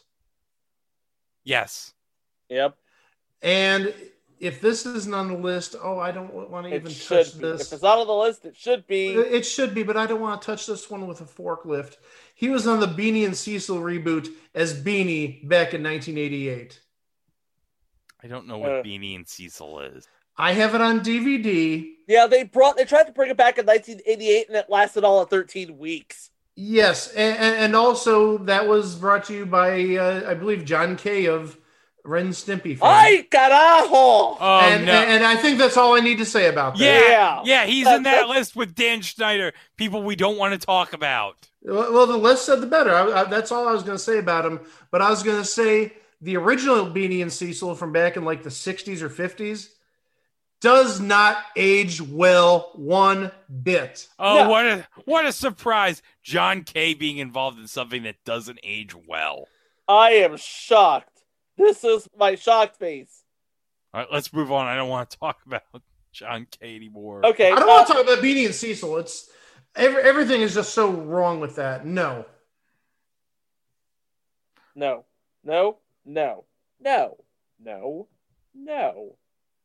Yes. Yep. And if this isn't on the list, oh, I don't want to it even should touch be. this. If it's not on the list, it should be. It should be, but I don't want to touch this one with a forklift. He was on the Beanie and Cecil reboot as Beanie back in nineteen eighty-eight. I don't know what Uh. Beanie and Cecil is. I have it on D V D. Yeah, they brought they tried to bring it back in nineteen eighty-eight, and it lasted all of thirteen weeks. Yes, and, and also that was brought to you by, uh, I believe, John Kay of Ren and Stimpy. Fame. Ay, carajo! Oh, and, no. and, and I think that's all I need to say about that. Yeah, Yeah. yeah, he's That- in that that- list with Dan Schneider, people we don't want to talk about. Well, well, the less said, the better. I, I, that's all I was going to say about him. But I was going to say the original Beanie and Cecil from back in like the sixties or fifties does not age well one bit. Oh, No. what a what a surprise! John Kay being involved in something that doesn't age well. I am shocked. This is my shocked face. All right, let's move on. I don't want to talk about John Kay anymore. Okay, I don't uh, want to talk about Beanie and Cecil. It's every, everything is just so wrong with that. No. No, no, no, no, no, no.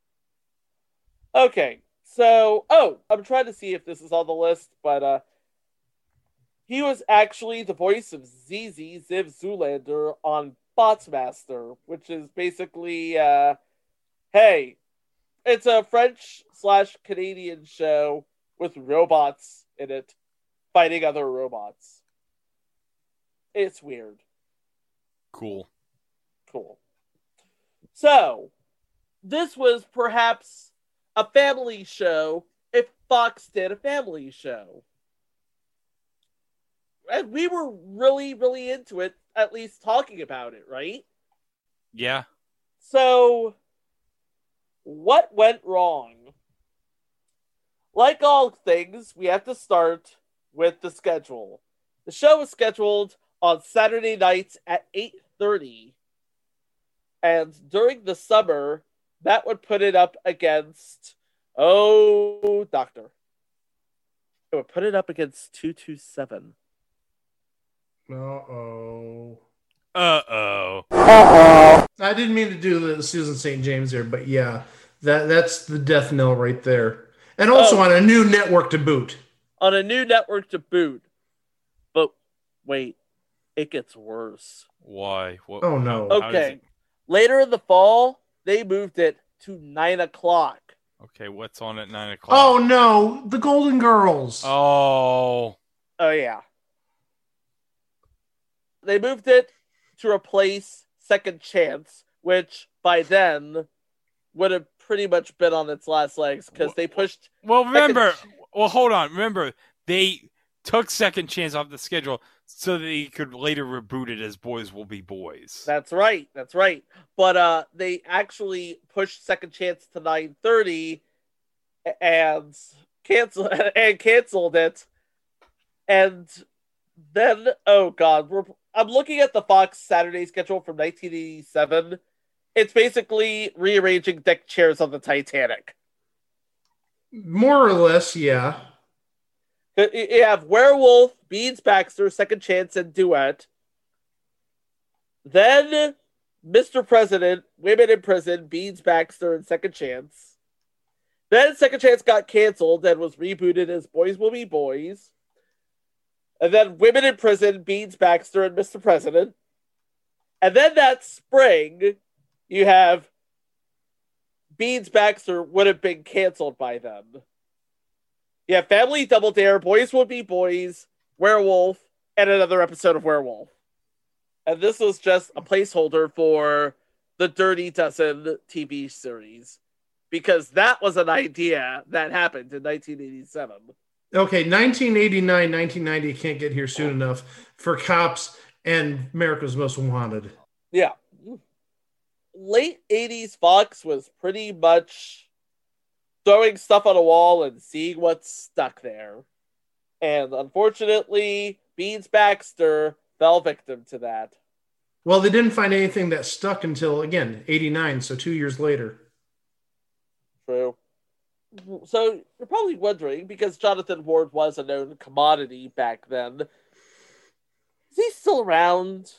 Okay, so, oh, I'm trying to see if this is on the list, but uh, he was actually the voice of Z Z Ziv Zoolander on Botsmaster, which is basically, uh, hey, it's a French slash Canadian show with robots in it fighting other robots. It's weird. Cool. Cool. So, this was perhaps a family show if Fox did a family show. And we were really, really into it, at least talking about it, right? Yeah. So, what went wrong? Like all things, we have to start with the schedule. The show was scheduled on Saturday nights at eight thirty. And during the summer, that would put it up against, oh, Doctor. It would put it up against two two seven. Uh-oh. Uh-oh. I didn't mean to do the Susan Saint James there, but yeah, that that's the death knell right there. And also Oh. on a new network to boot. On a new network to boot. But wait, it gets worse. Why? What, Oh, no. how- how does Okay. it- Later in the fall, they moved it to nine o'clock. Okay, what's on at nine o'clock? Oh, no. The Golden Girls. Oh. Oh, yeah. They moved it to replace Second Chance, which by then would have pretty much been on its last legs because they pushed. Well, remember. Second- Well, hold on. Remember, they took Second Chance off the schedule so they could later reboot it as Boys Will Be Boys. That's right. That's right. But uh, they actually pushed Second Chance to nine thirty and cancel and canceled it. And then, oh god, we're, I'm looking at the Fox Saturday schedule from nineteen eighty-seven. It's basically rearranging deck chairs on the Titanic. More or less, yeah. You have Werewolf, Beans Baxter, Second Chance, and Duet. Then Mister President, Women in Prison, Beans Baxter, and Second Chance. Then Second Chance got canceled and was rebooted as Boys Will Be Boys. And then Women in Prison, Beans Baxter, and Mister President. And then that spring, you have Beans Baxter would have been canceled by them. You have Family Double Dare, Boys Will Be Boys, Werewolf, and another episode of Werewolf. And this was just a placeholder for the Dirty Dozen T V series. Because that was an idea that happened in nineteen eighty-seven. Okay, nineteen eighty-nine, nineteen ninety can't get here soon enough for Cops and America's Most Wanted. Yeah. Late eighties Fox was pretty much throwing stuff on a wall and seeing what's stuck there. And unfortunately, Beans Baxter fell victim to that. Well, they didn't find anything that stuck until, again, eighty-nine, so two years later. True. So you're probably wondering, because Jonathan Ward was a known commodity back then, is he still around?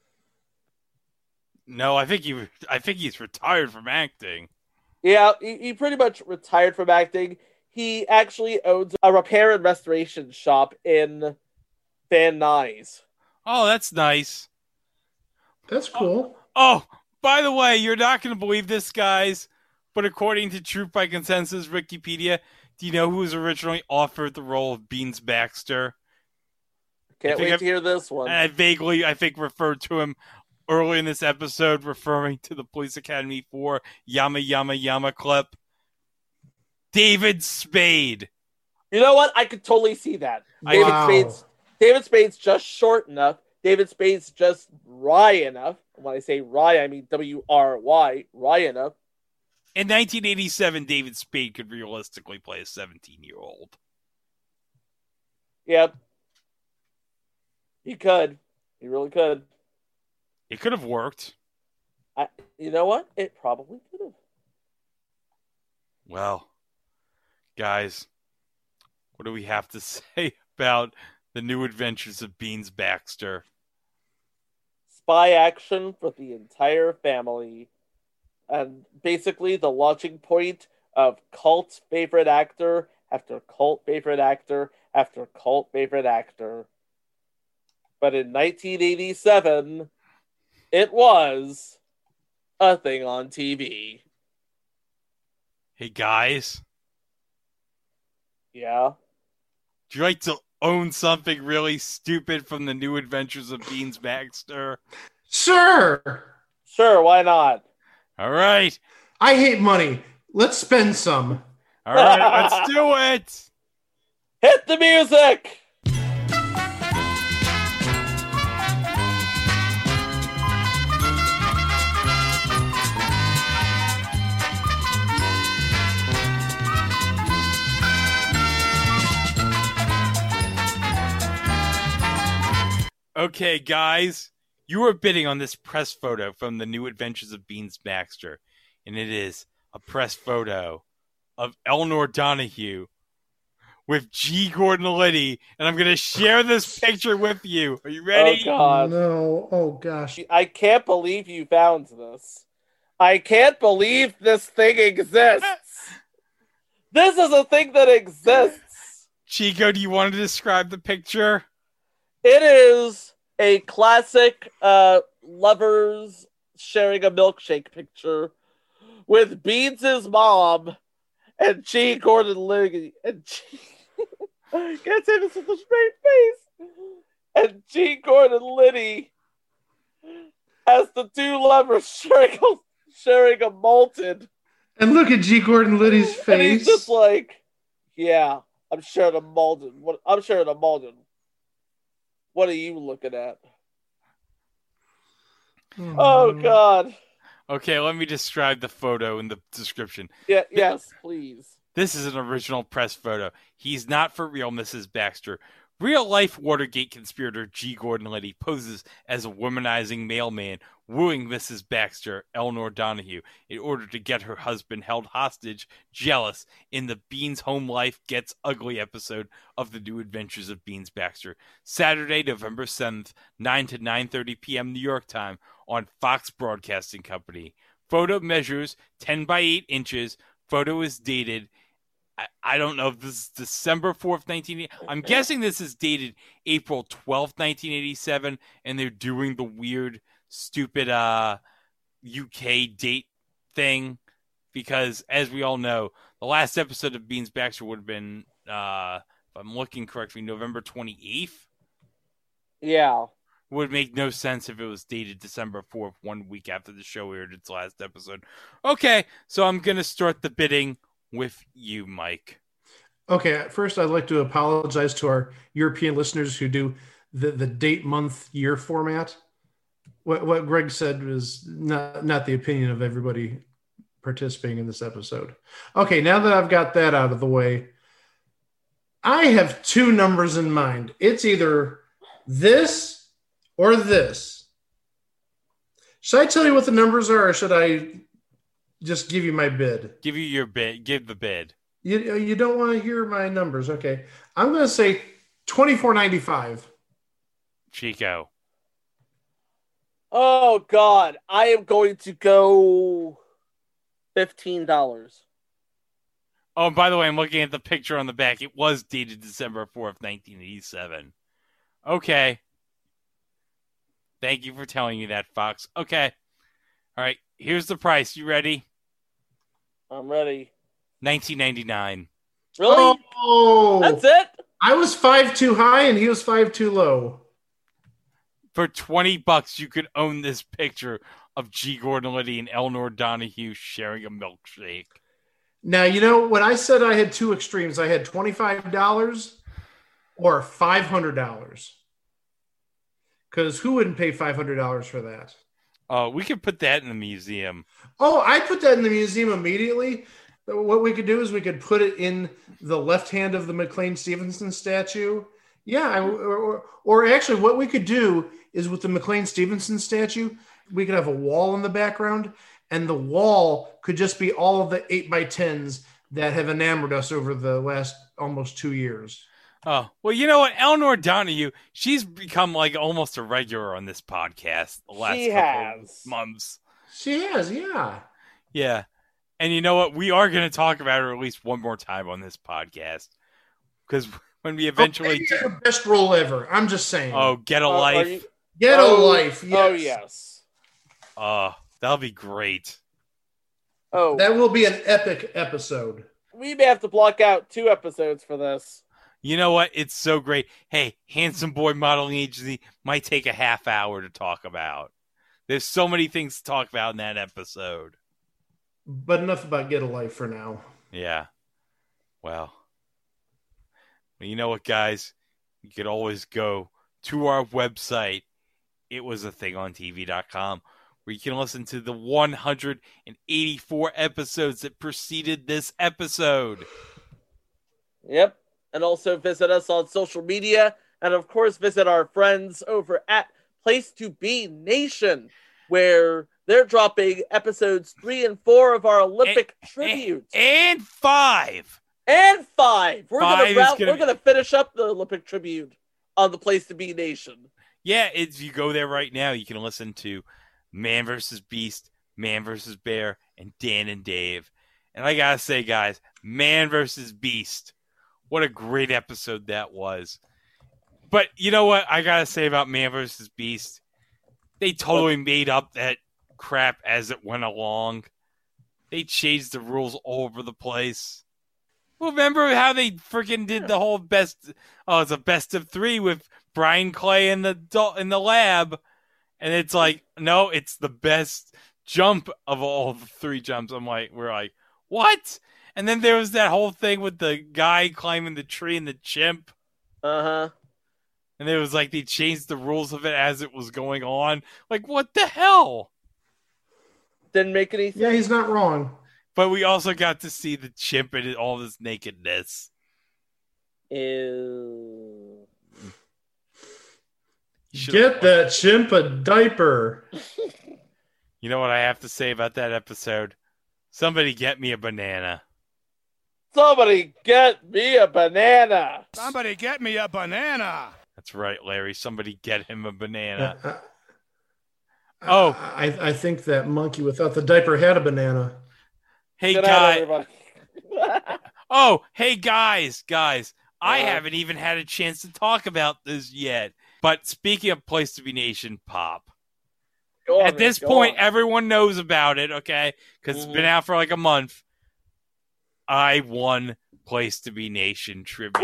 No, I think he. I think he's retired from acting. Yeah, he, he pretty much retired from acting. He actually owns a repair and restoration shop in Van Nuys. Oh, that's nice. That's cool. Oh, by the way, you're not going to believe this, guys, but according to Truth by Consensus Wikipedia, do you know who was originally offered the role of Beans Baxter? Can't wait I've, to hear this one. I vaguely, I think, referred to him early in this episode, referring to the Police Academy four Yama Yama Yama clip. David Spade. You know what? I could totally see that. Wow. David Spade's David Spade's just short enough. David Spade's just wry enough. When I say wry, I mean W R Y, wry enough. In nineteen eighty-seven, David Spade could realistically play a seventeen-year-old. Yep. He could. He really could. It could have worked. I, you know what? It probably could have. Well, guys, what do we have to say about the New Adventures of Beans Baxter? Spy action for the entire family. And basically the launching point of cult favorite actor after cult favorite actor after cult favorite actor. But in nineteen eighty-seven, it was a thing on T V. Hey, guys. Yeah? Do you like to own something really stupid from the New Adventures of Beans Baxter? Sure. Sure, why not? All right. I hate money. Let's spend some. All right, let's do it. Hit the music. Okay, guys, you are bidding on this press photo from the New Adventures of Beans Baxter, and it is a press photo of Eleanor Donahue with G. Gordon Liddy, and I'm going to share this picture with you. Are you ready? Oh, God. No. Oh, gosh. I can't believe you found this. I can't believe this thing exists. This is a thing that exists. Chico, do you want to describe the picture? It is a classic uh, lovers sharing a milkshake picture with Beans' mom and G. Gordon Liddy. And G... I can't say this with a straight face. And G. Gordon Liddy as the two lovers sharing a, sharing a molten. And look at G. Gordon Liddy's face. And he's just like, yeah, I'm sharing a molten. What? I'm sharing a molten. What are you looking at? Oh, oh God. Okay, let me describe the photo in the description. Yeah, yes, please. This is an original press photo. He's not for real, Missus Baxter. Real-life Watergate conspirator G. Gordon Liddy poses as a womanizing mailman, wooing Missus Baxter, Eleanor Donahue, in order to get her husband held hostage, jealous, in the Beans Home Life Gets Ugly episode of The New Adventures of Beans Baxter. Saturday, November seventh, nine to nine thirty p.m. New York time on Fox Broadcasting Company. Photo measures ten by eight inches. Photo is dated... I don't know if this is December fourth, nineteen eighty. I'm guessing this is dated April twelfth, nineteen eighty-seven, and they're doing the weird, stupid uh, U K date thing because, as we all know, the last episode of Beans Baxter would have been, uh, if I'm looking correctly, November twenty-eighth. Yeah. Would make no sense if it was dated December fourth, one week after the show aired its last episode. Okay, so I'm going to start the bidding with you, Mike. Okay, first I'd like to apologize to our European listeners who do the, the date, month, year format. What what Greg said was not, not the opinion of everybody participating in this episode. Okay, now that I've got that out of the way, I have two numbers in mind. It's either this or this. Should I tell you what the numbers are, or should I just give you my bid? Give you your bid. Give the bid. You you don't want to hear my numbers, okay? I'm going to say twenty-four ninety-five. Chico. Oh God, I am going to go fifteen dollars. Oh, and by the way, I'm looking at the picture on the back. It was dated December fourth, nineteen eighty-seven. Okay. Thank you for telling me that, Fox. Okay. All right, here's the price. You ready? I'm ready. nineteen ninety-nine. Really? Oh, That's it? I was five too high and he was five too low. For twenty bucks, you could own this picture of G. Gordon Liddy and Eleanor Donahue sharing a milkshake. Now, you know, when I said I had two extremes, I had twenty-five dollars or five hundred dollars. Because who wouldn't pay five hundred dollars for that? Oh, uh, we could put that in the museum. Oh, I'd put that in the museum immediately. What we could do is we could put it in the left hand of the McLean Stevenson statue. Yeah, I, or, or actually what we could do is with the McLean Stevenson statue, we could have a wall in the background, and the wall could just be all of the eight by tens that have enamored us over the last almost two years. Oh, well, you know what? Eleanor Donahue, she's become like almost a regular on this podcast the last she couple has. of months. She has, yeah. Yeah. And you know what? We are going to talk about her at least one more time on this podcast. Because when we eventually... Oh, do... best role ever. I'm just saying. Oh, Get a uh, Life. You... Get oh, a Life, yes. Oh, yes. Oh, that'll be great. Oh, that will be an epic episode. We may have to block out two episodes for this. You know what? It's so great. Hey, Handsome Boy Modeling Agency might take a half hour to talk about. There's so many things to talk about in that episode. But enough about Get a Life for now. Yeah. Well, you know what, guys? You could always go to our website, it was a thing on T V dot com, where you can listen to the one hundred eighty-four episodes that preceded this episode. Yep. And also visit us on social media. And, of course, visit our friends over at Place to Be Nation, where they're dropping episodes three and four of our Olympic and, tributes. And, and five. And five. We're five gonna, gonna we're gonna finish up the Olympic tribute on the Place to Be Nation. Yeah, it's you go there right now. You can listen to Man versus Beast, Man versus Bear, and Dan and Dave. And I gotta say, guys, Man versus Beast. What a great episode that was. But you know what I gotta say about Man versus Beast? They totally made up that crap as it went along. They changed the rules all over the place. Well, remember how they freaking did the whole best... Oh, it's a best of three with Brian Clay in the in the lab. And it's like, no, it's the best jump of all the three jumps. I'm like, we're like, what? And then there was that whole thing with the guy climbing the tree and the chimp. Uh-huh. And it was like they changed the rules of it as it was going on. Like, what the hell? Didn't make any sense. Yeah, he's not wrong. But we also got to see the chimp in all this nakedness. Ew. Get that chimp a diaper. You know what I have to say about that episode? Somebody get me a banana. Somebody get me a banana. Somebody get me a banana. That's right, Larry. Somebody get him a banana. Uh, uh, oh. I, I think that monkey without the diaper had a banana. Hey, guys. oh, hey, guys, guys. I uh, haven't even had a chance to talk about this yet. But speaking of Place to Be Nation Pop, on, at this man, point, on. everyone knows about it, okay? Because mm-hmm. it's been out for like a month. I won Place to Be Nation trivia.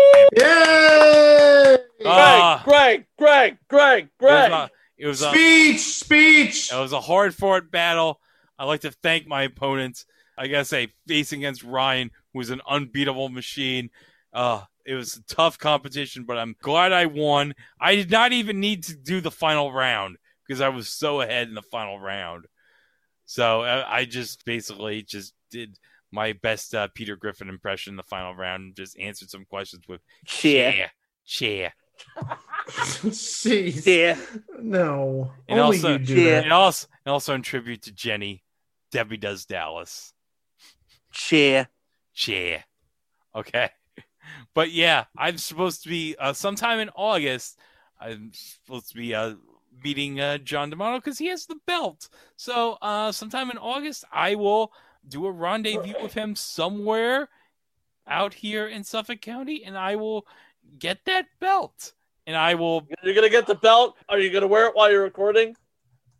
Yay! Uh, Greg, Greg, Greg, Greg, Greg. It was a, it was speech, a, speech. It was a hard-fought battle. I'd like to thank my opponents. I gotta say, facing against Ryan, who was an unbeatable machine. Uh, it was a tough competition, but I'm glad I won. I did not even need to do the final round because I was so ahead in the final round. So I, I just basically just did my best uh, Peter Griffin impression in the final round and just answered some questions with chair, chair. Jeez. Yeah. No. And Only also, you do yeah. that. And also, and also in tribute to Jenny, Debbie Does Dallas. Chair. Chair. Okay. But yeah, I'm supposed to be uh, sometime in August. I'm supposed to be uh, meeting uh, John D'Amato because he has the belt. So uh, sometime in August, I will do a rendezvous with him somewhere out here in Suffolk County, and I will get that belt. And I will. You're gonna get the belt. Are you gonna wear it while you're recording?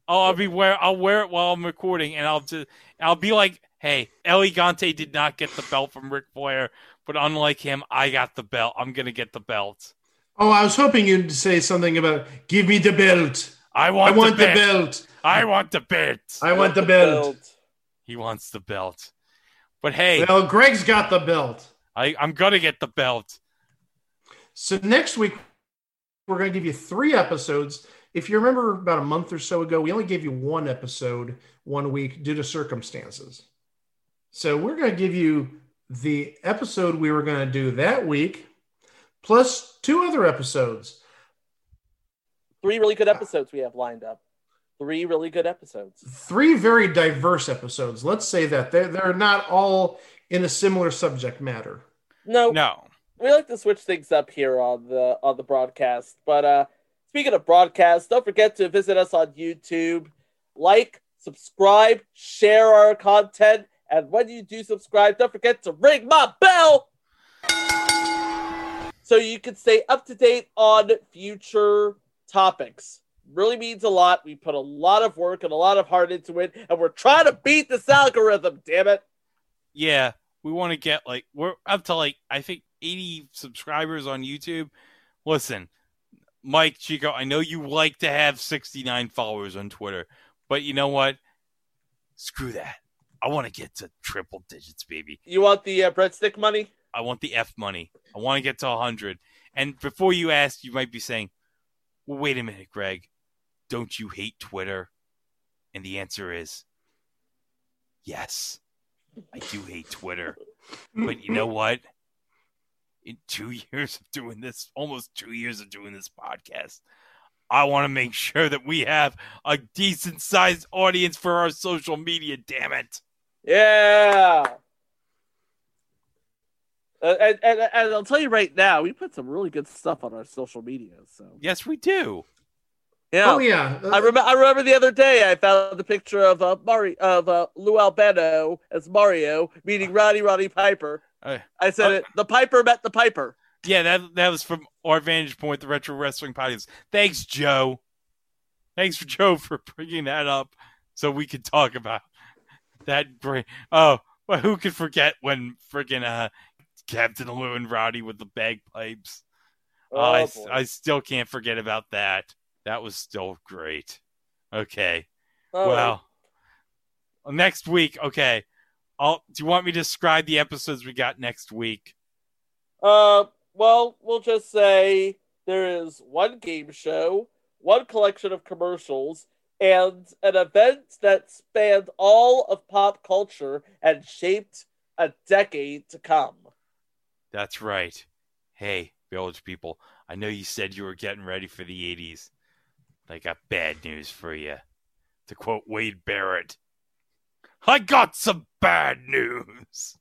Oh, I'll be wear. I'll wear it while I'm recording, and I'll just. I'll be like, "Hey, Elegante did not get the belt from Ric Flair, but unlike him, I got the belt. I'm gonna get the belt." Oh, I was hoping you'd say something about "Give me the belt." I want. I want the, the belt. belt. I want the belt. I want the belt. He wants the belt. But hey, well, Greg's got the belt. I, I'm gonna get the belt. So next week we're going to give you three episodes. If you remember, about a month or so ago, we only gave you one episode one week due to circumstances. So we're going to give you the episode we were going to do that week, plus two other episodes. Three really good episodes we have lined up. Three really good episodes. Three very diverse episodes. Let's say that. They're, they're not all in a similar subject matter. No. No. We like to switch things up here on the on the broadcast. But uh, speaking of broadcast, don't forget to visit us on YouTube. Like, subscribe, share our content. And when you do subscribe, don't forget to ring my bell so you can stay up to date on future topics. Really means a lot. We put a lot of work and a lot of heart into it, and we're trying to beat this algorithm, damn it. Yeah, we want to get like we're up to like I think eighty subscribers on YouTube. Listen, Mike, Chico, I know you like to have sixty-nine followers on Twitter, but you know what? Screw that. I want to get to triple digits, baby. You want the uh, breadstick money? I want the F money. I want to get to one hundred. And before you ask, you might be saying, well, wait a minute, Greg. Don't you hate Twitter? And the answer is, yes, I do hate Twitter. But you know what? In two years of doing this, almost two years of doing this podcast, I want to make sure that we have a decent-sized audience for our social media, damn it. Yeah. Uh, and, and, and I'll tell you right now, we put some really good stuff on our social media. So yes, we do. Yeah. Oh yeah. I remember. I remember the other day I found the picture of uh, Mario of uh, Lou Albano as Mario meeting Roddy Roddy Piper. Uh, I said uh, it. The Piper met the Piper. Yeah, that that was from our vantage point, the Retro Wrestling Podcast. Thanks, Joe. Thanks for Joe for bringing that up so we could talk about that great. Oh, well, who could forget when freaking uh, Captain Lou and Roddy with the bagpipes? Oh, uh, I, boy. I still can't forget about that. That was still great. Okay. Oh. Well, next week, okay. I'll, do you want me to describe the episodes we got next week? Uh, well, we'll just say there is one game show, one collection of commercials, and an event that spanned all of pop culture and shaped a decade to come. That's right. Hey, Village people, I know you said you were getting ready for the eighties. I got bad news for you. To quote Wade Barrett, I got some bad news.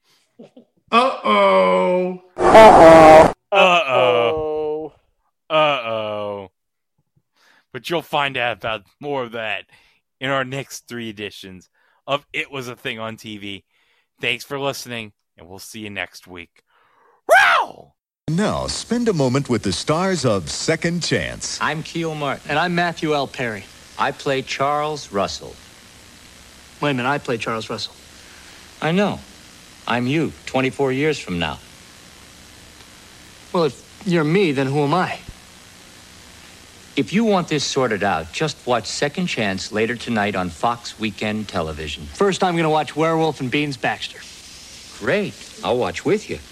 Uh-oh. Uh-oh. Uh-oh. Uh-oh. But you'll find out about more of that in our next three editions of It Was a Thing on T V. Thanks for listening, and we'll see you next week. Wow! Now, spend a moment with the stars of Second Chance. I'm Keel Martin. And I'm Matthew L. Perry. I play Charles Russell. Wait a minute, I play Charles Russell. I know. I'm you, twenty-four years from now. Well, if you're me, then who am I? If you want this sorted out, just watch Second Chance later tonight on Fox Weekend Television. First, I'm going to watch Werewolf and Beans Baxter. Great. I'll watch with you.